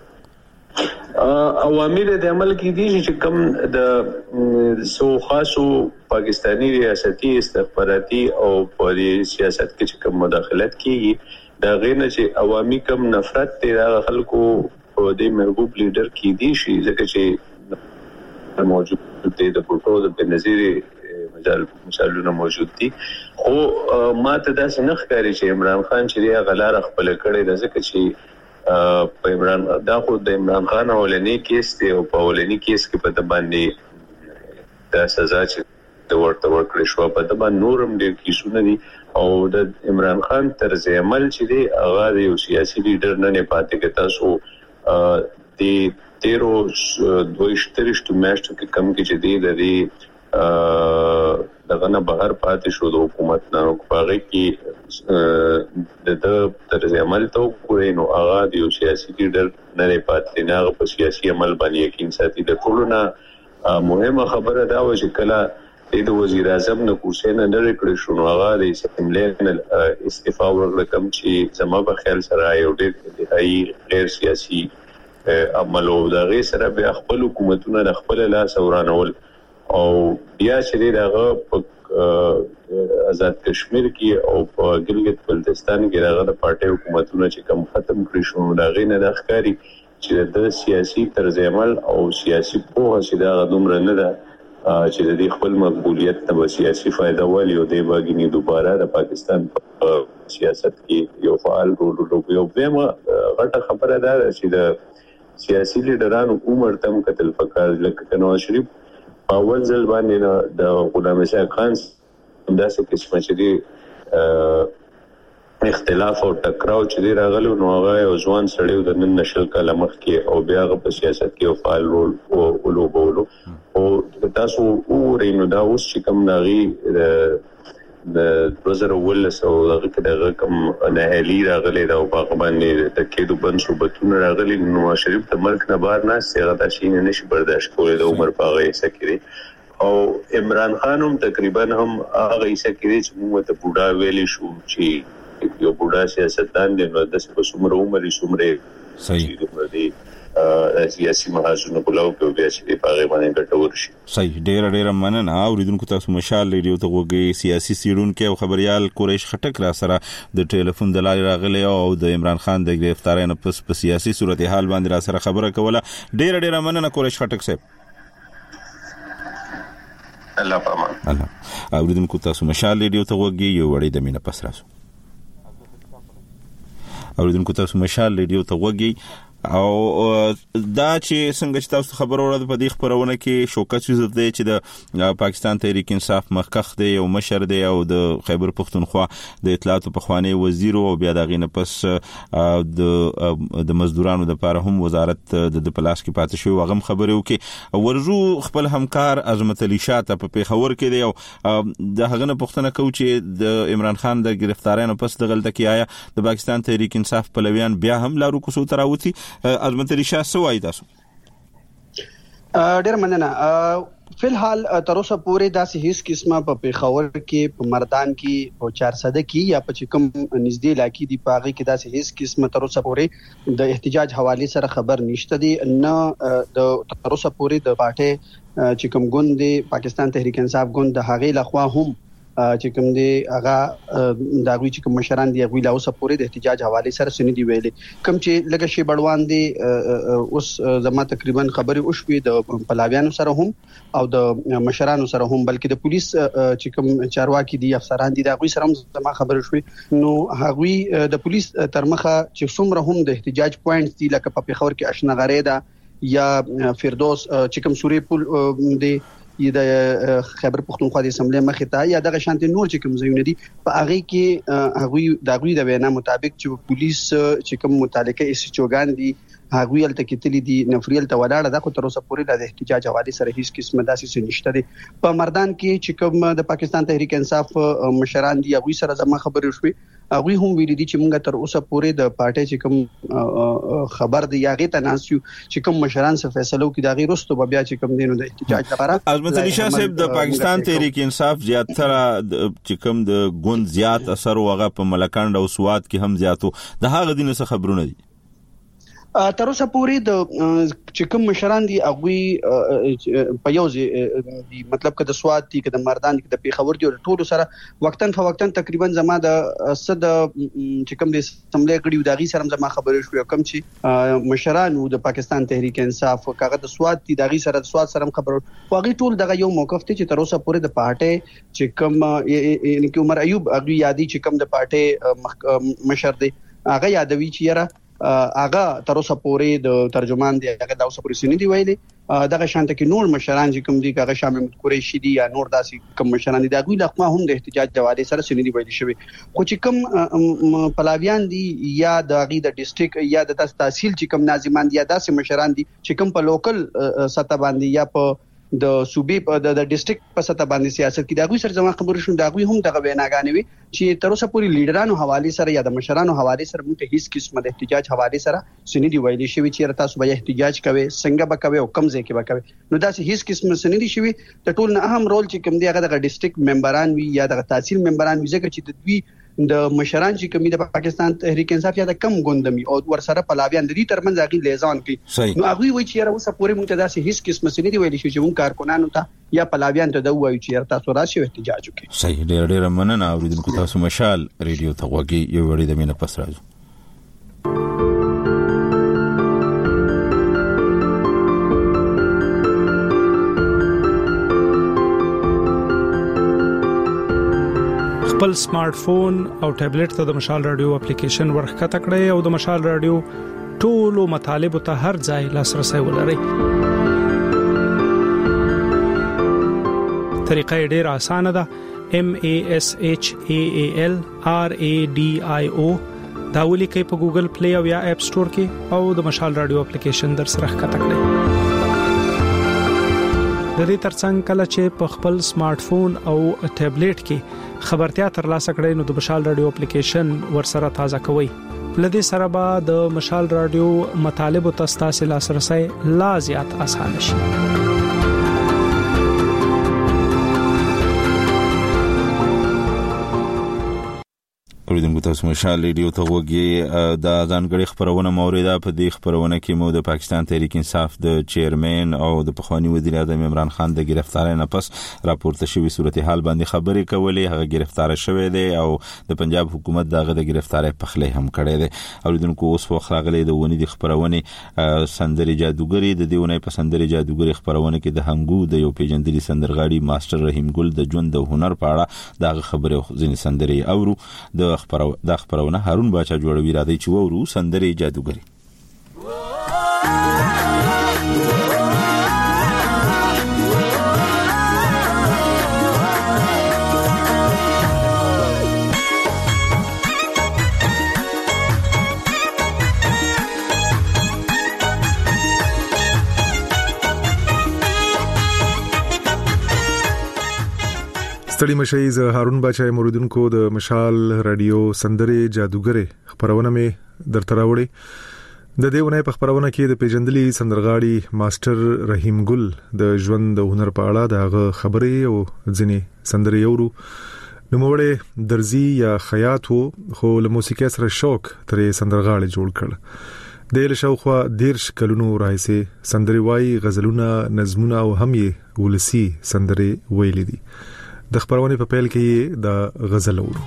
اوامر د عمل کې دي چې کوم د سو خاصو پاکستانی ریاستي استخباراتي او په سیاست کې چې کوم مداخلت کیږي دا غینه چې عوامي کم نفرت د خلکو په دې محبوب لیډر کې دي شي ځکه چې موجود دي د پروتو د بنظیر مثالونه موجود دي خو ماته دا څنګه ښکاري چې عمران خان چې غلار خپل کړي د ځکه چې په عمران دا خو د عمران خان اولنی کیس دی او په اولنی کیس کې په د باندې د سزا چې د ورته ورکړې شو په د باندې نورم ډېر کیسونه دي او د عمران خان طرز عمل چې دی هغه د یو سیاسي لیډر نه پاتې کې تاسو د 13 میاشتو کې کم کې چې دی د دغه نه بهر پاتې شو د حکومت نه پاره کې د طرز عمل ته کوی نو هغه د یو سیاسي لیډر نه پاتې نه په سیاسي عمل باندې یقین ساتي. د ټولو نه مهمه خبره دا و چې کله د وزیر اعظم نه کوشش نه لري شو نو هغه د اسمبلی استعفا ورکړه کوم چې زما په خیال سره یو ډېر غیر سیاسي عمل او د غیر سره به خپل حکومتونه د خپل لاس ورانول او بیا چې دغه په آزاد کشمیر کې او په ګلګت بلتستان کې دغه د پارټي حکومتونه چې کوم ختم کړی شو دا غینه د ښکاری چې د سیاسي طرز عمل او سیاسي پوهه چې دا دومره نه ده چې د خپل مقبولیت ته سیاسي فائدہ ولې او د باګینی دوباره د پاکستان په سیاست کې یو فعال رول لوبي او به غټه خبره ده چې د سیاسي لیډرانو عمر تم قتل فکر لکه نواز شریف اول ځل باندې د غلام اسحاق خان داسې قسمه چې دی اختلاف او ټکراو چې دی راغلو نو هغه یو ځوان سړی د نن نشل کاله مخکې او بیا په سیاست کې یو فعال رول ولوبولو او تاسو ورینو دا اوس چې کوم ناغي 2019 دغه کې دغه کوم نهالي راغلي دا او په باندې د کېدو بنسوبتونه راغلي نواز شریف د ملک نه بهر نه څنګه د شین نشي برداشت کولای د عمر په هغه سکري او عمران خان هم تقریبا هم هغه سکري چې موږ ته بوډا ویلې شو چې یو بوډا سیاستدان دی نو د څومره عمر یې صحیح دی سیاسي محاسنه کولاو په بیا چې په هغه باندې ګټور شي. صحیح ډېر مننه اوریدونکو تاسو مشال ریډیو ته وګورئ سیاسي سیرونکو او خبريال قریش خټک را سره د ټلیفون د لارې راغلی او د عمران خان د گرفتارۍ نه پس په سیاسي صورتحال باندې را سره خبره کوله. ډېر مننه قریش خټک صاحب. الله پامان. الله اوریدونکو تاسو مشال ریډیو ته وګورئ یو وړي د مینه پس راسو. اوریدونکو تاسو مشال ریډیو ته وګورئ او دا چې څنګه چې تاسو خبر اورئ په دې خبرونه کې شوکت یوسف دی چې د پاکستان تحریک انصاف مخکخ دی او مشر دی او د خیبر پختونخوا د اطلاعات په خوانی وزیر او بیا دغه نه پس د مزدورانو د لپاره هم وزارت د پلاس کې پاتې شو وغم خبرو کې ورجو خپل همکار عظمت علي شاه په پیښور کې دی او د هغه نه پښتنه کو چې د عمران خان د گرفتارۍ نه پس د غلطه کې آیا د پاکستان تحریک انصاف پلویان بیا هم لارو کوسو تراوتی عظمت علي شاه سوای تاسو. ډېر مننه. فلحال تر اوسه پورې داسې هیڅ قسمه په پیښور کې په مردان کې او 400 کې یا په کوم نږدې علاقې دی پاغي کې داسې هیڅ قسمه تر اوسه پورې د احتجاج حواله سره خبر نشته دی نه د تر اوسه پورې د پارټي چې کوم ګوند دی پاکستان تحریک انصاف ګوند د هغې لخوا هم چې کوم دی هغه دا غوي چې کوم مشران دی غوي لا اوسه پورې د احتجاج حواله سره سنې دی ویلې کوم چې لګه شی بړوان دی اوس زما تقریبا خبري او شوي د پلاویانو سره هم او د مشرانو سره هم بلکې د پولیس چې کوم چارواکي دي افسران دي دا غوي سره هم زما خبري شوي نو هغوی د پولیس ترمخه چې څومره هم د احتجاج پوینټس دي لکه په پیښور کې اشنغری ده یا فردوس چې کوم سوري پول دی یا د خیبر پختونخوا د اسمبلی مخې ته یا دغه شانتي نور چې کوم ځایونه دي په هغه کې هغوی د وینا مطابق چې پولیس چې کوم متعلقه اس چوغان دي هغوی ال تکتلی دي نفریل ته ولاړه د خو تر اوسه پورې د احتجاج حواله سره هیڅ قسمه داسې نشته دي. په مردان کې چې کوم د پاکستان تحریک انصاف مشران دي هغوی سره زما خبرې شوي هغوی هم ویلي دي چې موږ تر اوسه پورې د پارټي چې کوم خبر دی یاغه تناسیو چې کوم مشران څخه فیصلو کې دا غیر رستو بیا چې کوم دینو د احتجاج لپاره عظمت علي شاه صاحب د پاکستان تحریک انصاف زیاتره چې کوم د ګوند زیات اثر وغه په ملکانډ او سواد کې هم زیاتو د هغه دینه څخه خبرونه دي تر اوسه پورې د چې کوم مشران دي هغه په یو ځای مطلب که د سواد دي که د مردان کې د پیښور دي ټول سره وقتن فوقتن تقریبا زما د صد چې کوم د اسمبلی غړي د غي سره زما خبرې شو کوم چې مشران د پاکستان تحریک انصاف کاغه د سواد دي د غي سره د سواد سره خبرو واغي ټول دغه یو موقف ته چې تر اوسه پورې د پارټي چې کوم یعنی کې عمر ایوب هغه یادي چې کوم د پارټي مشر دی هغه یادوي چې یاره هغه تر اوسه پورې د ترجمان دی هغه د اوسه پورې سنې دی ویلي دغه شانته کې نور مشران چې کوم دي هغه شامل قریشي دي یا نور داسې کوم مشران دي دا غوي لخوا هم د احتجاج جواده سره سنې دی ویلي شوی خو چې کوم پلاویان دي یا د غي د ډیسټریکټ یا د تحصیل چې کوم ناظمان دي یا داسې مشران دي چې کوم په لوکل سطح باندې یا په د صوبې په د ډیسټریکټ په سطح باندې سیاست کې دا غوي سره زما خبرې شو دا غوي هم دغه ویناګانې وي چې تر اوسه پورې لیډرانو حواله سره یا د مشرانو حواله سره موږ ته هیڅ قسمه د احتجاج حواله سره سنې دی ویلي شوی چې تاسو به احتجاج کوي څنګه به کوي او کوم ځای کې به کوي نو دا هیڅ قسمه سنې دی شوی د ټول نه اهم رول چې کوم دی هغه د ډیسټریکټ ممبران وي یا د تحصیل ممبران وي ځکه چې د دوی د مشران چې کومي د پاکستان تحریک انصاف یا د کم ګوندمي او ورسره پلاویان د دې ترمنځ هغه لیزان کوي نو هغه وایي چې راوسه پورې موږ ته داسې هیڅ قسمه سنې دی ویلي شو چې موږ کارکونانو ته یا پلاویان ته دا وایي چې تاسو راشي احتجاج وکړي. صحیح ډېر مننه اوریدونکو تاسو مشال ریډیو ته وګورئ یو وړي د مینه پس راځو. خپل سمارټ فون او ټابلیټ ته د مشال رادیو اپلیکیشن ورخکته کړئ او د مشال رادیو ټولو مطالبه ته هر ځای لاسرسي ولرئ. طریقه ډېره اسانه ده MASHAAL RADIO دا ولیکئ په ګوګل پلی او یا اپ سٹور کې او د مشال رادیو اپلیکیشن در سره ښکته کړئ. د دې ترڅنګ کله چې په خپل سمارټ فون او ټابلیټ کې خبرتیا ترلاسه کړئ نو د مشال رادیو اپلیکیشن ورسره تازه کوئ. لدې سره به د مشال رادیو مطالب او تاسو لاسرسي لا زیات آسان شي. اوریدونکو تاسو مشال ریډیو ته وګورئ. د ځانګړي خبرونه موریده په دې خبرونه کې مو د پاکستان تحریک انصاف د چیرمن او د پخوانی وزیر اعظم عمران خان د گرفتاری نه پس راپورته شوی صورتحال باندې خبرې کولې. هغه گرفتار شوی دی او د پنجاب حکومت دغه د گرفتاری پخلی هم کړی دی. اوریدونکو اوس وخت راغلی د ونی د خبرونه سندري جادوګری د دیونه په سندري جادوګری خبرونه کې د هنګو د یو پیجندلي سندرغاړي ماستر رحیم ګل د ژوند د هنر په اړه دغه خبره ځینې سندري اورو. د خبرونه هارون باچا جوړوي را دی چې وورو سندري جادوګری. ستړي مشي ز هارون باچا موریدونکو د مشال رادیو سندري جادوګری خبرونه می درته راوړي. د دیونه په خبرونه کې د پیجندلي سندرغاړي ماستر رحیم ګل د ژوند د هنر په اړه دغه خبرې او ځینې سندري اورو. نو موږ درزي یا خیاط خو له موسیقي سره شوق ترې سندرغاړي جوړ کړ. د له شاوخوا 10 کلونو راځي سندري وای غزلونه نظمونه او هم یې ولسی سندري ویلې دي. د خبرونه په پیل کې د غزل اورو.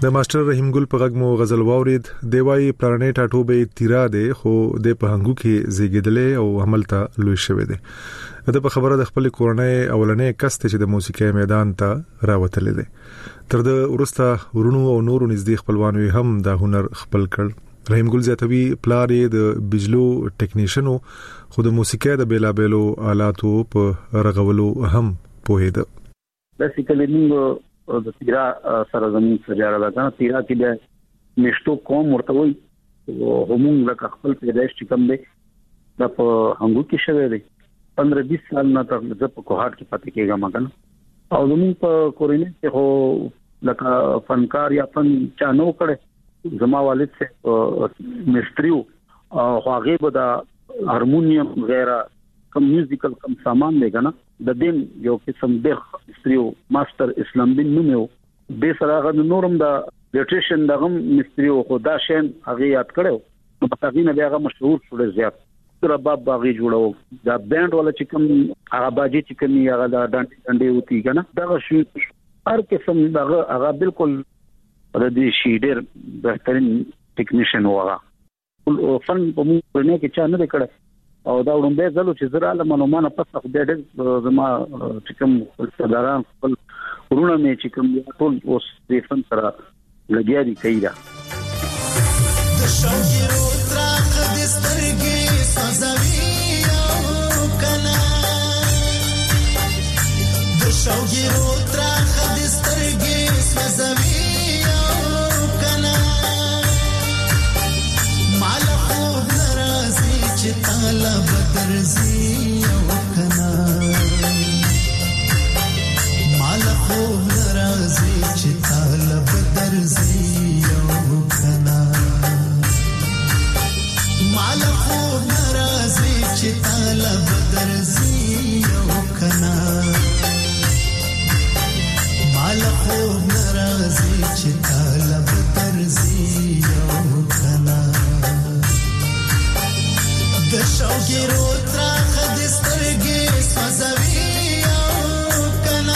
د ماستر رحیم ګل په غږ مو غزل واورید. دیوای پلانټ اټوبه تیرا دی خو د پهنګو کې زیږیدلې او عمل ته لوي شوی دی. د په خبره د خپل کورنۍ اولنې کست چې د موسیقي میدان ته راوتلې ده. تر د ورسته ورونو او نورو نږدې خپلوانو هم دا هنر خپل کړ. رحیم ګل زیاتوي پلار د بجلو ټیکنیشنو خو د موسیقي د بیلابلو آلاتو په رغولو هم پوهیده. بیسیکلی موږ د تیرا سرزمین سره راغله. تیرا کې د نشټو قوم ورته وي او موږ لکه خپل پیدائش چې کوم دی د په هنګو کې شوی دی. 15-20 سال نه تر د په کوهات کې پاتې کېږم کنه او زموږ په کورنۍ کې هو لکه فنکار یا فن چانو کړي. زما والد سے مستریو او هغه به د هارمونیم غیره کم میوزیکل کم سامان دی کنه د دین یو قسم د مستریو ماستر اسلام بن نومو د سره غو نورم د لیټریشن دغه مستریو خدا شین هغه یاد کړو په تاګین بیا هغه مشهور شو زیات تر باب باغی جوړو دا بینډ ولا چې کوم هغه باجی چې کوم هغه د ډنډي وتی کنه دغه شو هر قسم هغه بالکل د دې شیډر بهترین ټیکنیشن وغه فن په موږ نه کې چا نه کړه او دا وړاندې ځلو چې زرا له منومانه پس خو ډېر زما چې کوم صدران خپل ورونه مې چې کوم ټول اوس د فن سره لګیا دي کیدا د شوګیرو تراخ د سترګې سازوي او کنا د شوګیرو تراخ د سترګې سازوي او کنا مال خو ناراضي چې تعالی بدرزي او کنا مال خو ناراضي چې تعالی بدرزي او کنا مال خو ناراضي چې تعالی بدرزي او کنا مال خو ناراضي چې تعالی بدرزي او کنا د شوګیرو تراخ د سترګې سازوي او کنا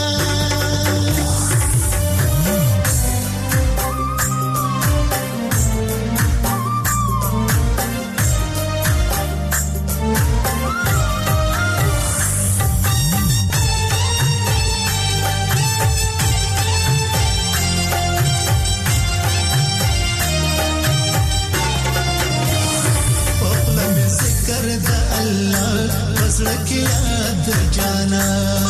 زړه یاد جانا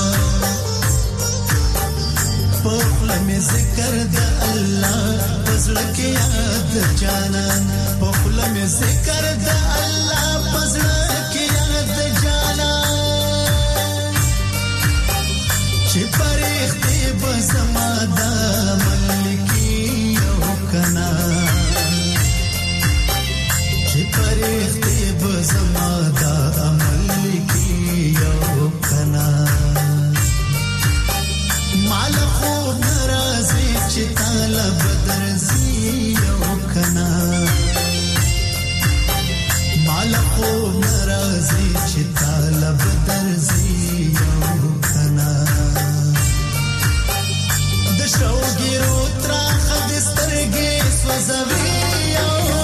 په لمه ذکر د الله زړه یاد جانا په لمه ذکر د الله زړه یاد جانا چې پرخته بسما د ملکی او کنا چې پرخته بسما د ملکی او کنا مال خو ناراضي چې تعالی بدرزي او کنا مال خو ناراضي چې تعالی بدرزي او کنا د شوګیرو تراخ د سترګې سوځوي او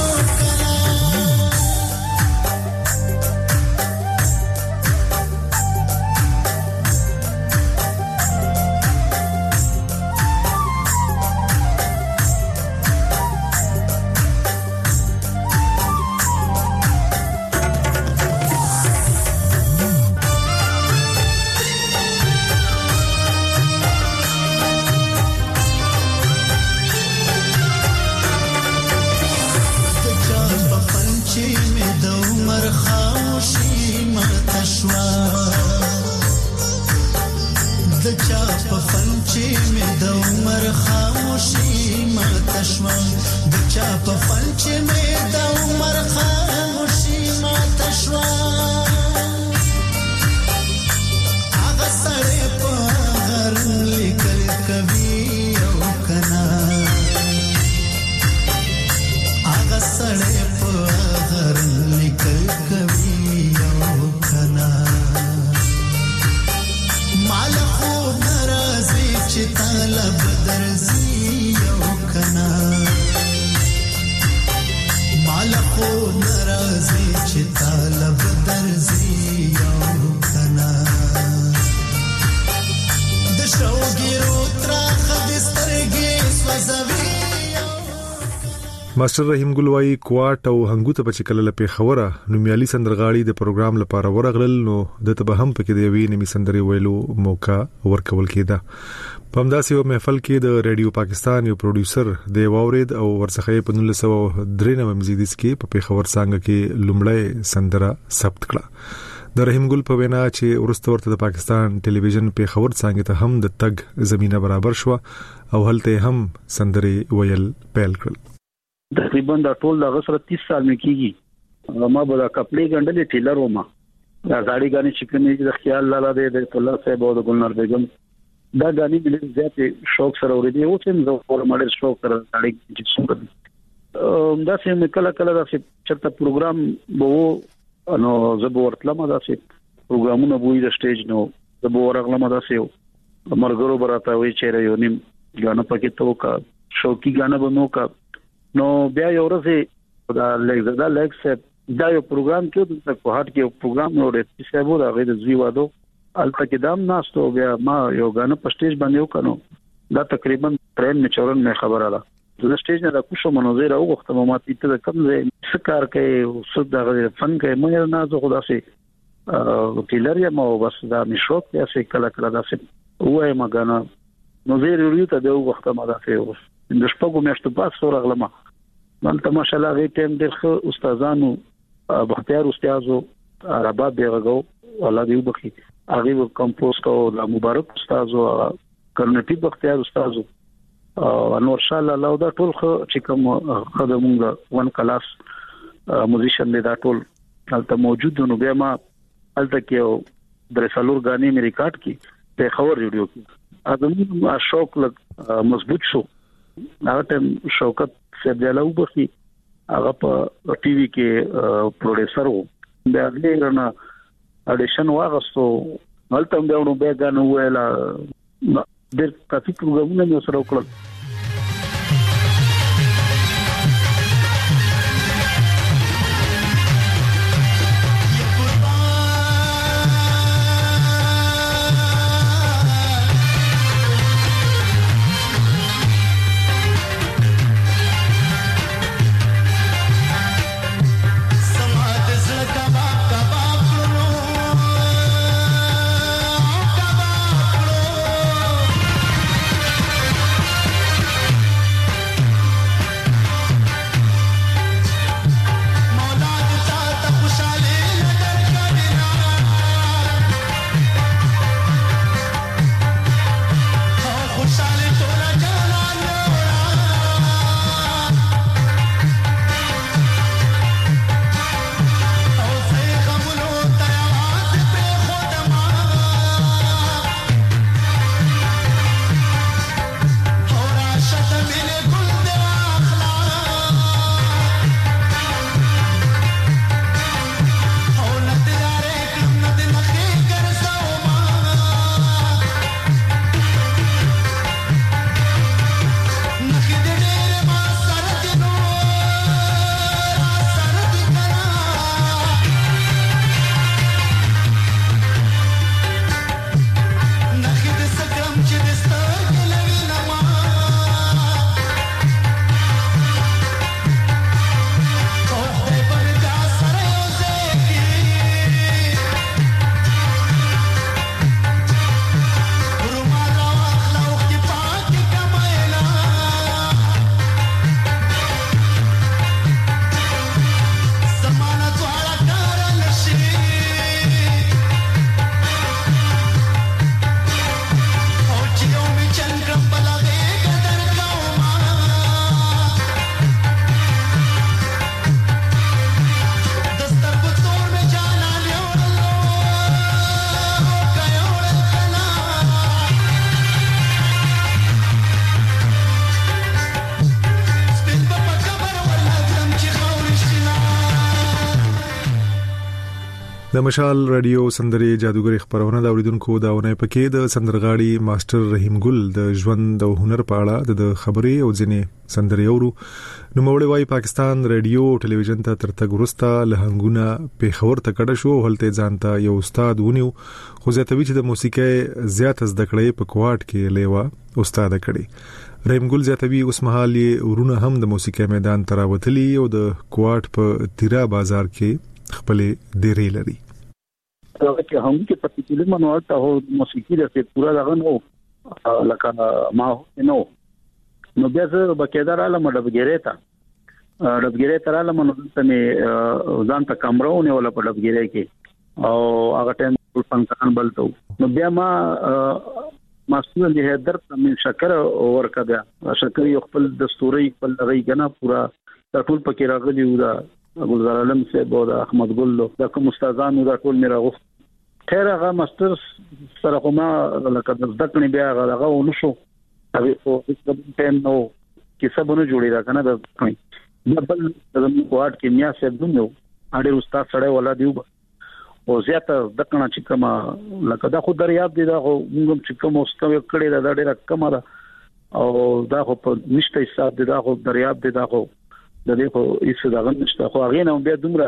چې تعالی بدرزي او ماستر رحیم ګل وايي کوټ او هنګو ته په کله په خوره نومیالي سندرغاړي د پروګرام لپاره ورغلل نو د ته هم پکې دی وی نیمه سندري ویلو موقع ورکول کېده. په همداسې یو محفل کې د رادیو پاکستان یو پروډوسر دی واورید او ورڅخه په 1993 مزیدس کې په خبر څنګه کې لومړی سندره ثبت کړه. د رحیم ګل په وینا چې ورسته ورته د پاکستان ټلویزیون په خبر څنګه ته هم د تګ زمينه برابر شو او هلته هم سندري ویل پیل کړل. تقریبا دا ټول د غسر 30 سال مې کیږي. ما به دا کپڑے ګندلې ټیلر ومه دا غاړي غاني چکنې د خیال لاله د الله صاحب او د ګلنار بیگم دا غاني بل زیات شوق سره ورېدي او چې زه فور ماډل شوق سره غاړي چې څنګه دا چې کله کله دا چې چرته پروګرام وو نو زه به ورتلم دا چې پروګرامونه وې د سټیج نو زه به ورغلم دا چې مرګرو براته وی چې یو نیم غانا پکې تو کا شوقي غانا بنو کا نو بیا یو ورځ دا لیکس دا یو پروګرام کې د کوهات کې یو پروګرام نو د سیبو دا غیر زوی وادو الته کې دام ناستو بیا ما یو غانا په سټیج باندې وکړو دا تقریبا ترين چورن مې خبره را د سټیج نه د کوشو مناظره او وخت ما ته د کم ځای سکار کې او صد د فن کې مې نه زه خدا سي ټیلر یا ما بس دا مشوق یا سي کله کله دا سي وای ما غانا نو زه ریو ته د وخت ما دا سي د شپږو میاشتو پاس ورغلم مالته ماشاءالله غي ټیم د استادانو بختیار استادو عربا بیرغو الله دې وبخي هغه کمپوز کو د مبارک استادو کرنټي بختیار استادو انور شاه الله دا ټول چې کوم خدمت ون کلاس موزیشن دا ټول هلته موجود نو بیا ما هلته کې درسالور غاني مې ریکارډ کی په خبر ریډیو کې اذن شوق لګ مضبوط شو هغه ټیم شوکت سیدلاو بخي هغه په ټي وي کې پروډوسر وو بیا غلیرنا اډیشن واغستو هلته بیا نو بیا غنو ویلا د کافي پروګرامونه مې سره وکړل. د مشال رادیو سندري جادوګر خبرونه دا اوریدونکو داونه پکې د سندرغاړي ماستر رحیم ګل د ژوند او هنر په اړه د خبري او ځنې سندري اورو نو موړی وايي پاکستان رادیو او ټلویزیون ته تر تګورستا لهنګونه په خبر تکړه شو هلته ځانته یو استاد ونیو خو زه ته وی چې د موسیقۍ زیات زده کړې په کوټ کې لیوا استاد کړي رحمګل زیاتوي اوس مهال ورونه هم د موسیقي میدان تراوتلی او د کوارټ په تیرا بازار کې خپل ډیرې لري. دا چې هم کې پټیکولر منوال ته موسیقي د پورا دغه نو لکه ما نو بیا زه بقیدار علم ډبګری تر علم نو ته ځان ته کمرونه ولا په ډبګری کې او هغه ټیم فنکشن بلته نو بیا ما مسؤل دي حیدر من شکر ورکا بیا شکر یو خپل دستوري خپل غي کنه پورا ټول پکې راغلی و دا ګلزار علم صاحب او احمد ګل دا کوم استادانو دا ټول میرا غوښ خیر هغه ماسترز سره کومه لکه د ځکه بیا هغه ونشو هغه په هیڅ ټیم نو کیسهونه جوړی دا کنه د بل د کوارټ کې میا صاحب نو اړ استاد سره ولا دیو او زیاته د کڼه چې کما لکه دا خو دریاب دی دا موږ چې کوم اوسکو کړي دا ډېر کم ده او دا خو په نشته حساب دی دا خو دریاب دی دا خو د دې خو هیڅ دا نشته خو هغه نه بیا دومره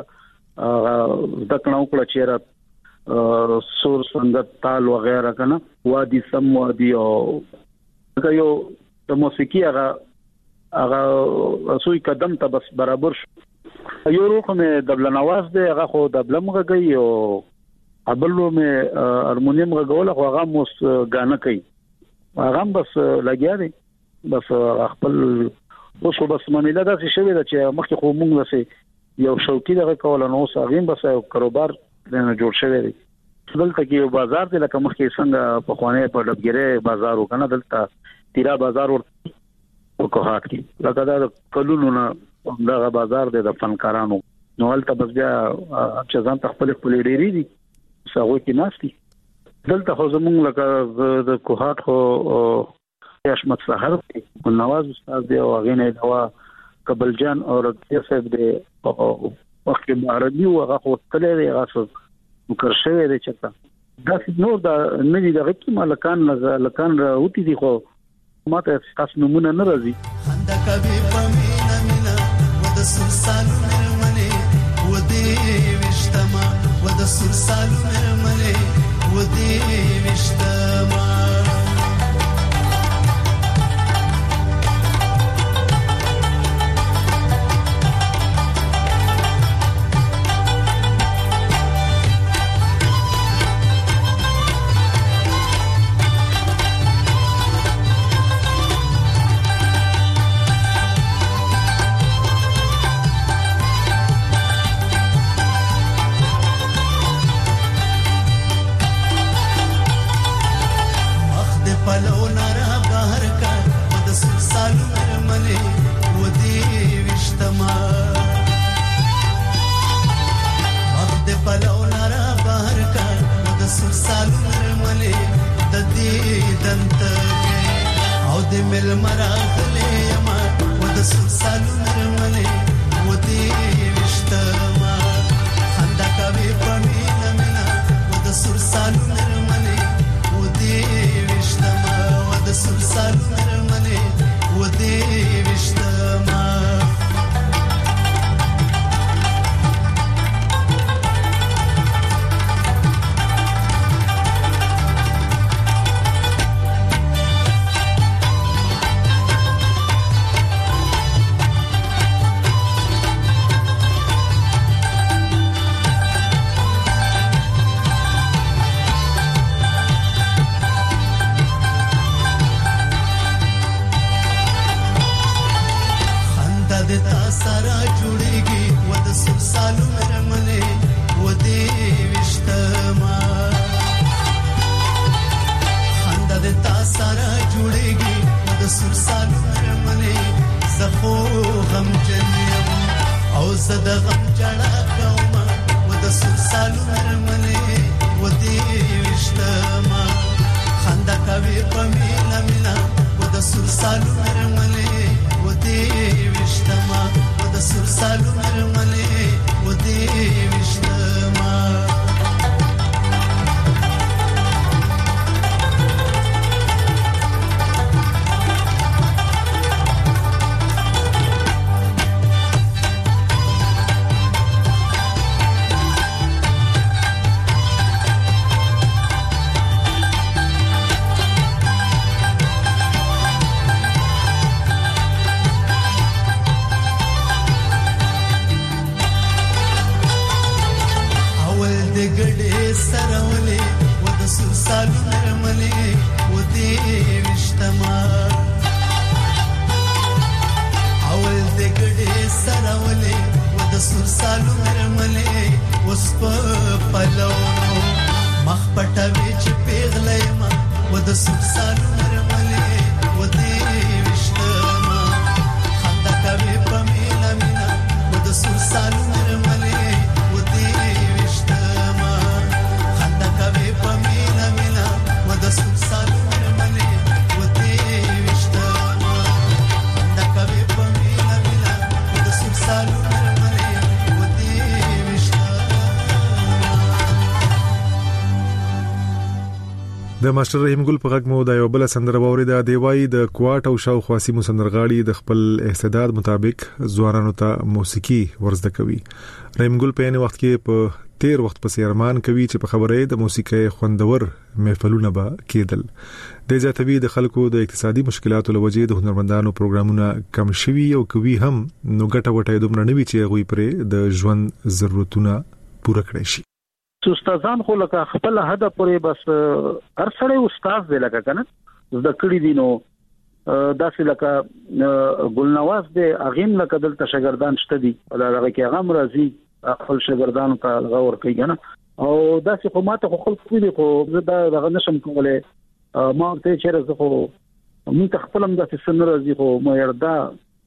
د کڼه وکړه چې را سور څنګه تال وغیرہ کنه وادي سم وادي او یو د موسیقي هغه سوی قدم ته بس برابر شو یو روخ مې دبل نواز دی هغه خو دبل مغږی او ابلو مې هارمونیم غول خو هغه موس غانه کوي هغه بس لګیا دی بس خپل اوس بس منیله دا څه شوی دا چې مخکې خو مونږ وسه یو شوقي دغه کول نو ساغین بس یو کاروبار نه جوړ شوی دی دلته کې یو بازار دی لکه مخکې څنګه په خوانه په ډبګری بازار وکنه دلته تیرا بازار ورته او کوهات کې لکه دا کلونو نه دا بازار دی د فنکارانو نو هلته بس بیا چې ځان خپل ډیری دي څنګه کې ناشتي دلته خو زمونږ لکه د کوهات خو یاشمت سحر او نواز استاد دی او غینه دوا قبل جان او رضی صاحب دی او وخت عربي او هغه خو تللی دی هغه مکرشه دی چې دا نور دا نه دي دغه کې مالکان راوتی دي خو ماته تاسو نمونه نه راځي خندا کوي پمینا مینا ود سرسالو مرمنه ودی وشتما ود سرسالو مرمنه ودی وشتما سرولې و د سرسالو نرملې و دې وشتما اول دې ګډې سرولې و د سرسالو نرملې وس په پلونو مخ پټوي چې پیغلې ما و د سرسالو نرملې و دې وشتما خندا کوي په مینا مینا و د سرسالو نرملې و دې وشتما خندا کوي په مینا مینا و د سرسالو نرملې و دې وشتما خندا کوي په مینا مینا و د سرسالو نرملې و دې وشتما. د ماستر رحیم ګل په غږ مو د یو بل سندره ووريده دی وای د کوټ او شاو خاصي مسندرغاړي د خپل استعداد مطابق ځوانانو ته موسیقي ورزده کوي. رحیم ګل په یوه وخت کې په تیر وخت په ارمان کوي چې په خبره د موسیقي خوندور محفلونه به کېدل. د ځاتوي د خلکو د اقتصادي مشکلاتو لوجې د هنرمندانو پروګرامونه کم شوي او کوي هم نو ګټه وټه دومره نوي چې غوي پرې د ژوند ضرورتونه پوره کړی شي. استادان خو لکه خپل هدف پرې بس هر سړی استاد دی لکه کنه د کړي دینو داسې لکه ګلنواز دی اغیم لکه دلته شاګردان شته دي هغه کې هغه مرضی خپل شاګردانو ته غوړ کوي کنه او داسې خو ماته خو خپل کوي خو دا دغه نشم کولای ما ته چیرې زه خو مونږ خپلم داسې سنرازي خو ما یردا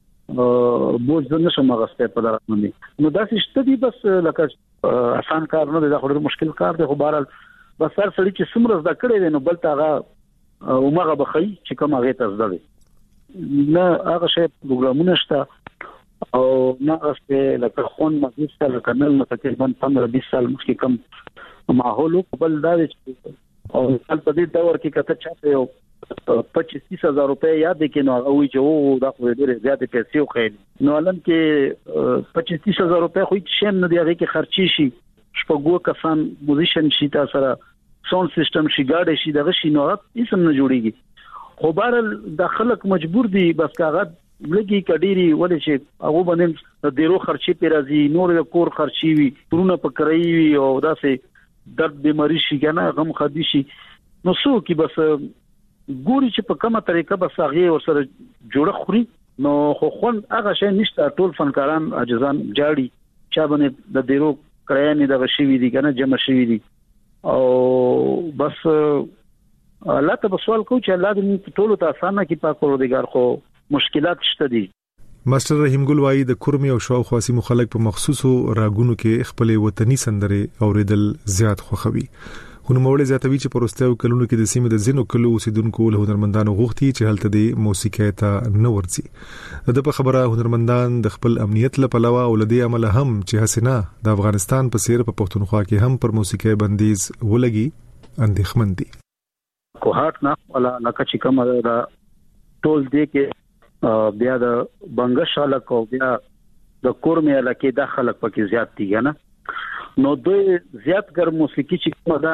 بوج نشم غسته په لاره باندې نو داسې شته دي بس لکه آسان کار نه دی دا خو مشکل کار دی خو بهرحال بس هر سړی چې څومره زده کړی دی نو بل ته هغه عمره بخي چې کوم هغه ته زده دی نه هغه شی پروګرامونه شته او نه استه لکه خون مزید سره کنل نو تقریبا 15-20 سال مخکې کم ماحول بل دا چې او په دې دور کې کته چاته یو 25,000 روپے یاد کې نو هغه وی چې او دا خو ډېر زیات پیسې خو نو لن کې 25,000 روپے خو هیڅ نه دی هغه کې خرچي شي شپږو کسان موزیشن شي تاسو سره ساوند سیستم شي ګاډي شي دغه شي نو هیڅ نه جوړيږي خو بهر د خلک مجبور دي بس کاغذ لګي کډيري ولې چې هغه باندې د ډیرو خرچي پر راځي نور د کور خرچي وي ترونه پکړی وي او داسې درد بیماری شي کنه غم خدي شي نو سو کې بس ګوري چې په کومه طریقه بس هغه ورسره جوړه خوري نو خو خون هغه شی نشته ټول فنکاران اجزان جاړي چا باندې د ډیرو کرایانه دغه شی وی دي کنه جمع شي دي او بس الله ته سوال کوم چې الله دې ټول ته اسانه کې پاک ورودګار خو مشکلات شته دي. ماستر رحیم ګل وای د کورمي او شاو خاصي مخالک په مخصوصو راګونو کې خپل وطني سندره اوریدل زیات خوخوي. خو نوموړي زیاتوي چې پروستیو کلونو کې د سیمې د زینو کلو اوسیدونکو له هنرمندانو غوښتي چې هلته د موسیقي ته نه ورځي. د په خبره هنرمندان د خپل امنیت لپاره او لدی عمل هم چې حسینه د افغانستان په سیر په پښتونخوا کې هم پر موسیقي بندیز ولګي اندېښمن دي. کوهات نه ولا لکه چې کوم دا ټول دې کې بیا د بنگشاله کو بیا د کورمه علاقې داخله پکې زیات دي نه نو دوی زیات ګر موسیقي چې کومه دا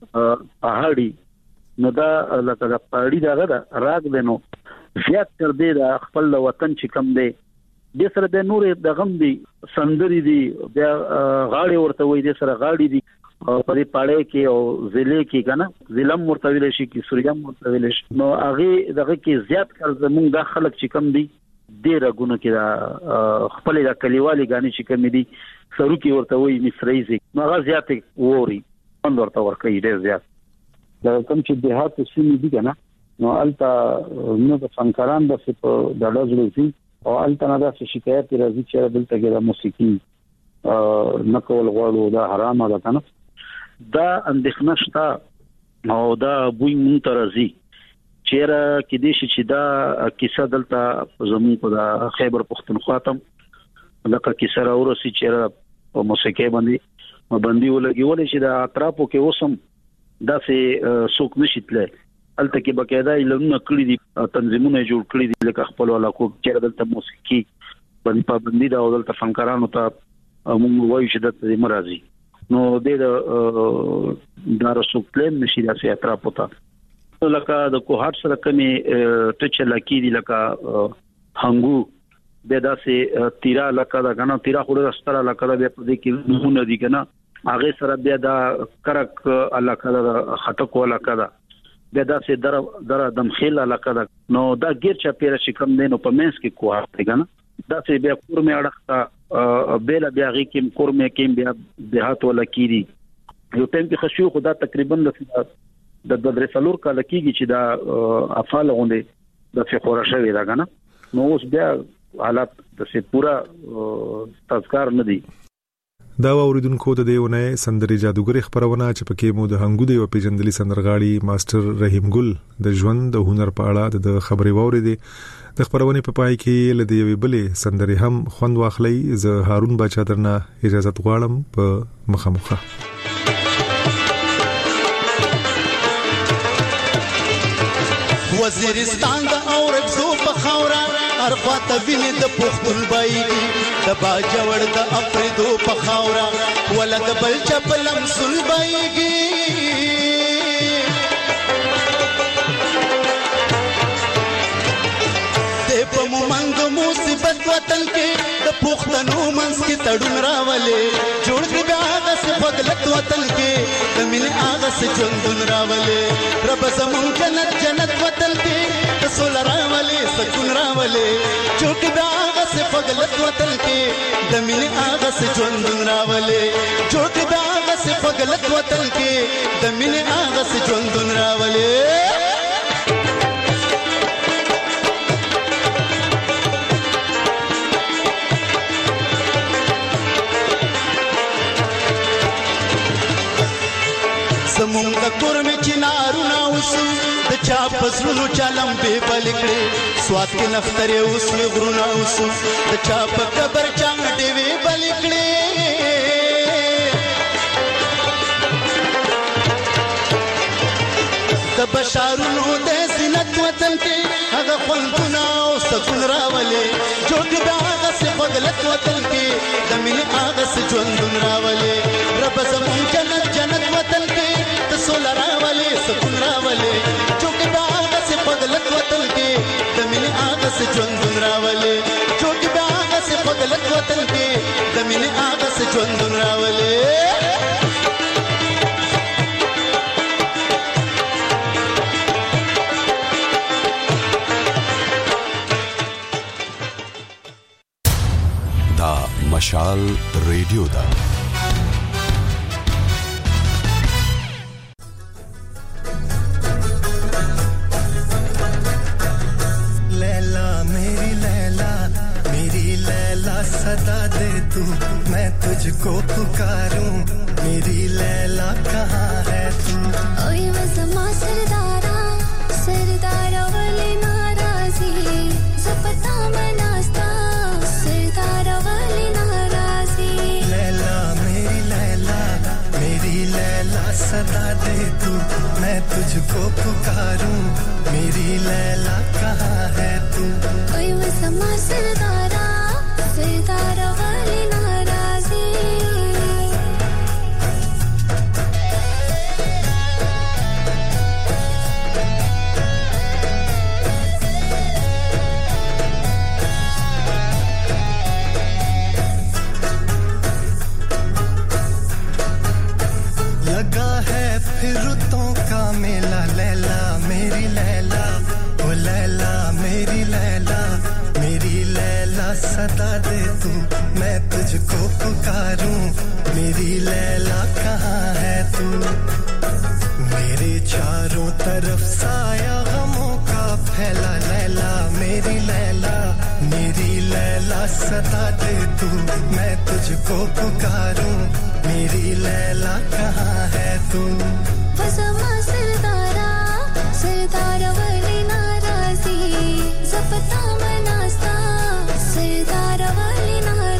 پهاړي نو دا لکه د پهاړي دغه راګ دینو زیات تر دې د خپل وطن چې کم دی د سره د نور د غم دي سندري دي بیا غاړي ورته وې د سره غاړي دي په دې پاړې کې او ضلع کې کنه ضلع مرتویل شي کې سوریا مرتویل شي نو هغه دغه کې زیات کار زموږ د خلک چې کم دي ډېر غونو کې خپل د کلیوالي غاني چې کم دي سرو کې ورته وې مصریزي نو هغه زیات ووري اند ورته ورکې ډېر زیات دا کوم چې دهات سیمې دي کنه نو التا نو د فنکاران د په دړځلو او التا نه د شکایت راځي چې دلته کې د موسیقي نکول غواړو دا حرام ده کنه دا اندېښنه شته او دا بوی منترزي چیرې کې دې چې دا کیسه دلته زموږ په خیبر پختونخوا ته لکه کیسه راورسي چیرې په موسیقي باندې ولګي ولې چې دا اطرافو کې اوسم داسې څوک نشیتله الته کې بقاعده علمونه کړی دي تنظیمونه جوړ کړی دي لکه خپل علاقو چیرې دلته موسیقي باندې پابندي دا دلته فنکارانو ته موږ وایو چې د مرزي نو د رسوک پلان نشي داسې اطرافو ته لکه د کوهات سره کمی ټچ لکی دي لکه هنګو د داسې تیرا لکه دا کنه تیرا خو د ستاره لکه د دې کې نمونه دي کنه هغه سره بیا دا کرک علاقه دا خټک علاقه دا بیا دا سي در دمخیل علاقه دا نو دا غیر چا پیره شکم دینو په منس کې کوه څنګه دا سي بیا کورمه اړخته بیل بیا غي کې کورمه کې بیا دهات ولا کیری یو ټیم کې خشيو خدا تقریبا د درسلور کال کېږي چې دا افعال غونډه د فقره شوی دا کنه نو اوس بیا حالات د سي پورا تذکر نه دي دا اوریدونکو د دیونه سندري جادوګر خبرونه چې پکې مو د هنګو دی او پیجندلي سندرغاړي ماستر رحیم ګل د ژوند د هنر په اړه د خبري ووري د خبرونه په پای کې لدی وی بلې سندري هم خوند واخلي ز هارون بچا درنه اجازه غواړم په مخامخه وزیرستان د اورک زو په خاورا ارخوا ته ویني د پختون بایږي د باجوړ د افریدو په خاورا ولا د بل چپلم سل بایږي د په مومنګ مصیبت وطن کې د پختنو منس کې تړون راولې جوړ کړ بیا د سپغلت وطن کې د مين اغه سے ژوندون راولې رب زمون جنت وطن کې د سول راولې سکون راولې چوک بیا اغه سے پغلت وطن کې د مين اغه سے ژوندون راولې چوک بیا اغه سے پغلت وطن کې د مين اغه سے ژوندون راولې زمون د کور می چنارونه اوسو د چا پسلو چالم به بلکړي سواد کې نختره اوس غرونه اوسو د چا په قبر چانګ دی بلکړي د بشارونو د زینت وطن کې هغه خوندونه او سکون راولې جوړ بیا هغه څه بغلت وطن کې د مين هغه څه ژوندون راولې رب زمون جنت وطن کې سول راولې سکون راولې چوک باغ سے پغلت وطن کې د مين آغا سے ژوندون راولې چوک باغ سے پغلت وطن کې د مين آغا سے ژوندون راولې دا مشال ریډیو دا सदा दे तू मैं तुझको पुकारूं मेरी लैला कहाँ है तू ओए वज़मा सरदारा वाली नाराज़ी ज़पता मनास्ता सरदारा वाली नाराज़ी लैला मेरी लैला सदा दे तू मैं तुझको पुकारूं मेरी लैला कहाँ है तू ओए वज़मा सरदारा वाली नाराज़ी लगा है फिर रुतों का मेला लैला मेरी लैला ओ लैला मेरी लैला सदा दे तू मैं तुझको पुकारूं मेरी लैला कहाँ है तू मेरे चारों तरफ साया गमों का फैला लैला मेरी लैला सदा दे तू मैं तुझको पुकारूं मेरी लैला कहाँ है तू वज़मा सरदारा वाली नाराज़ी ज़पता मनास्ता सरदारा वाली नाराज़ी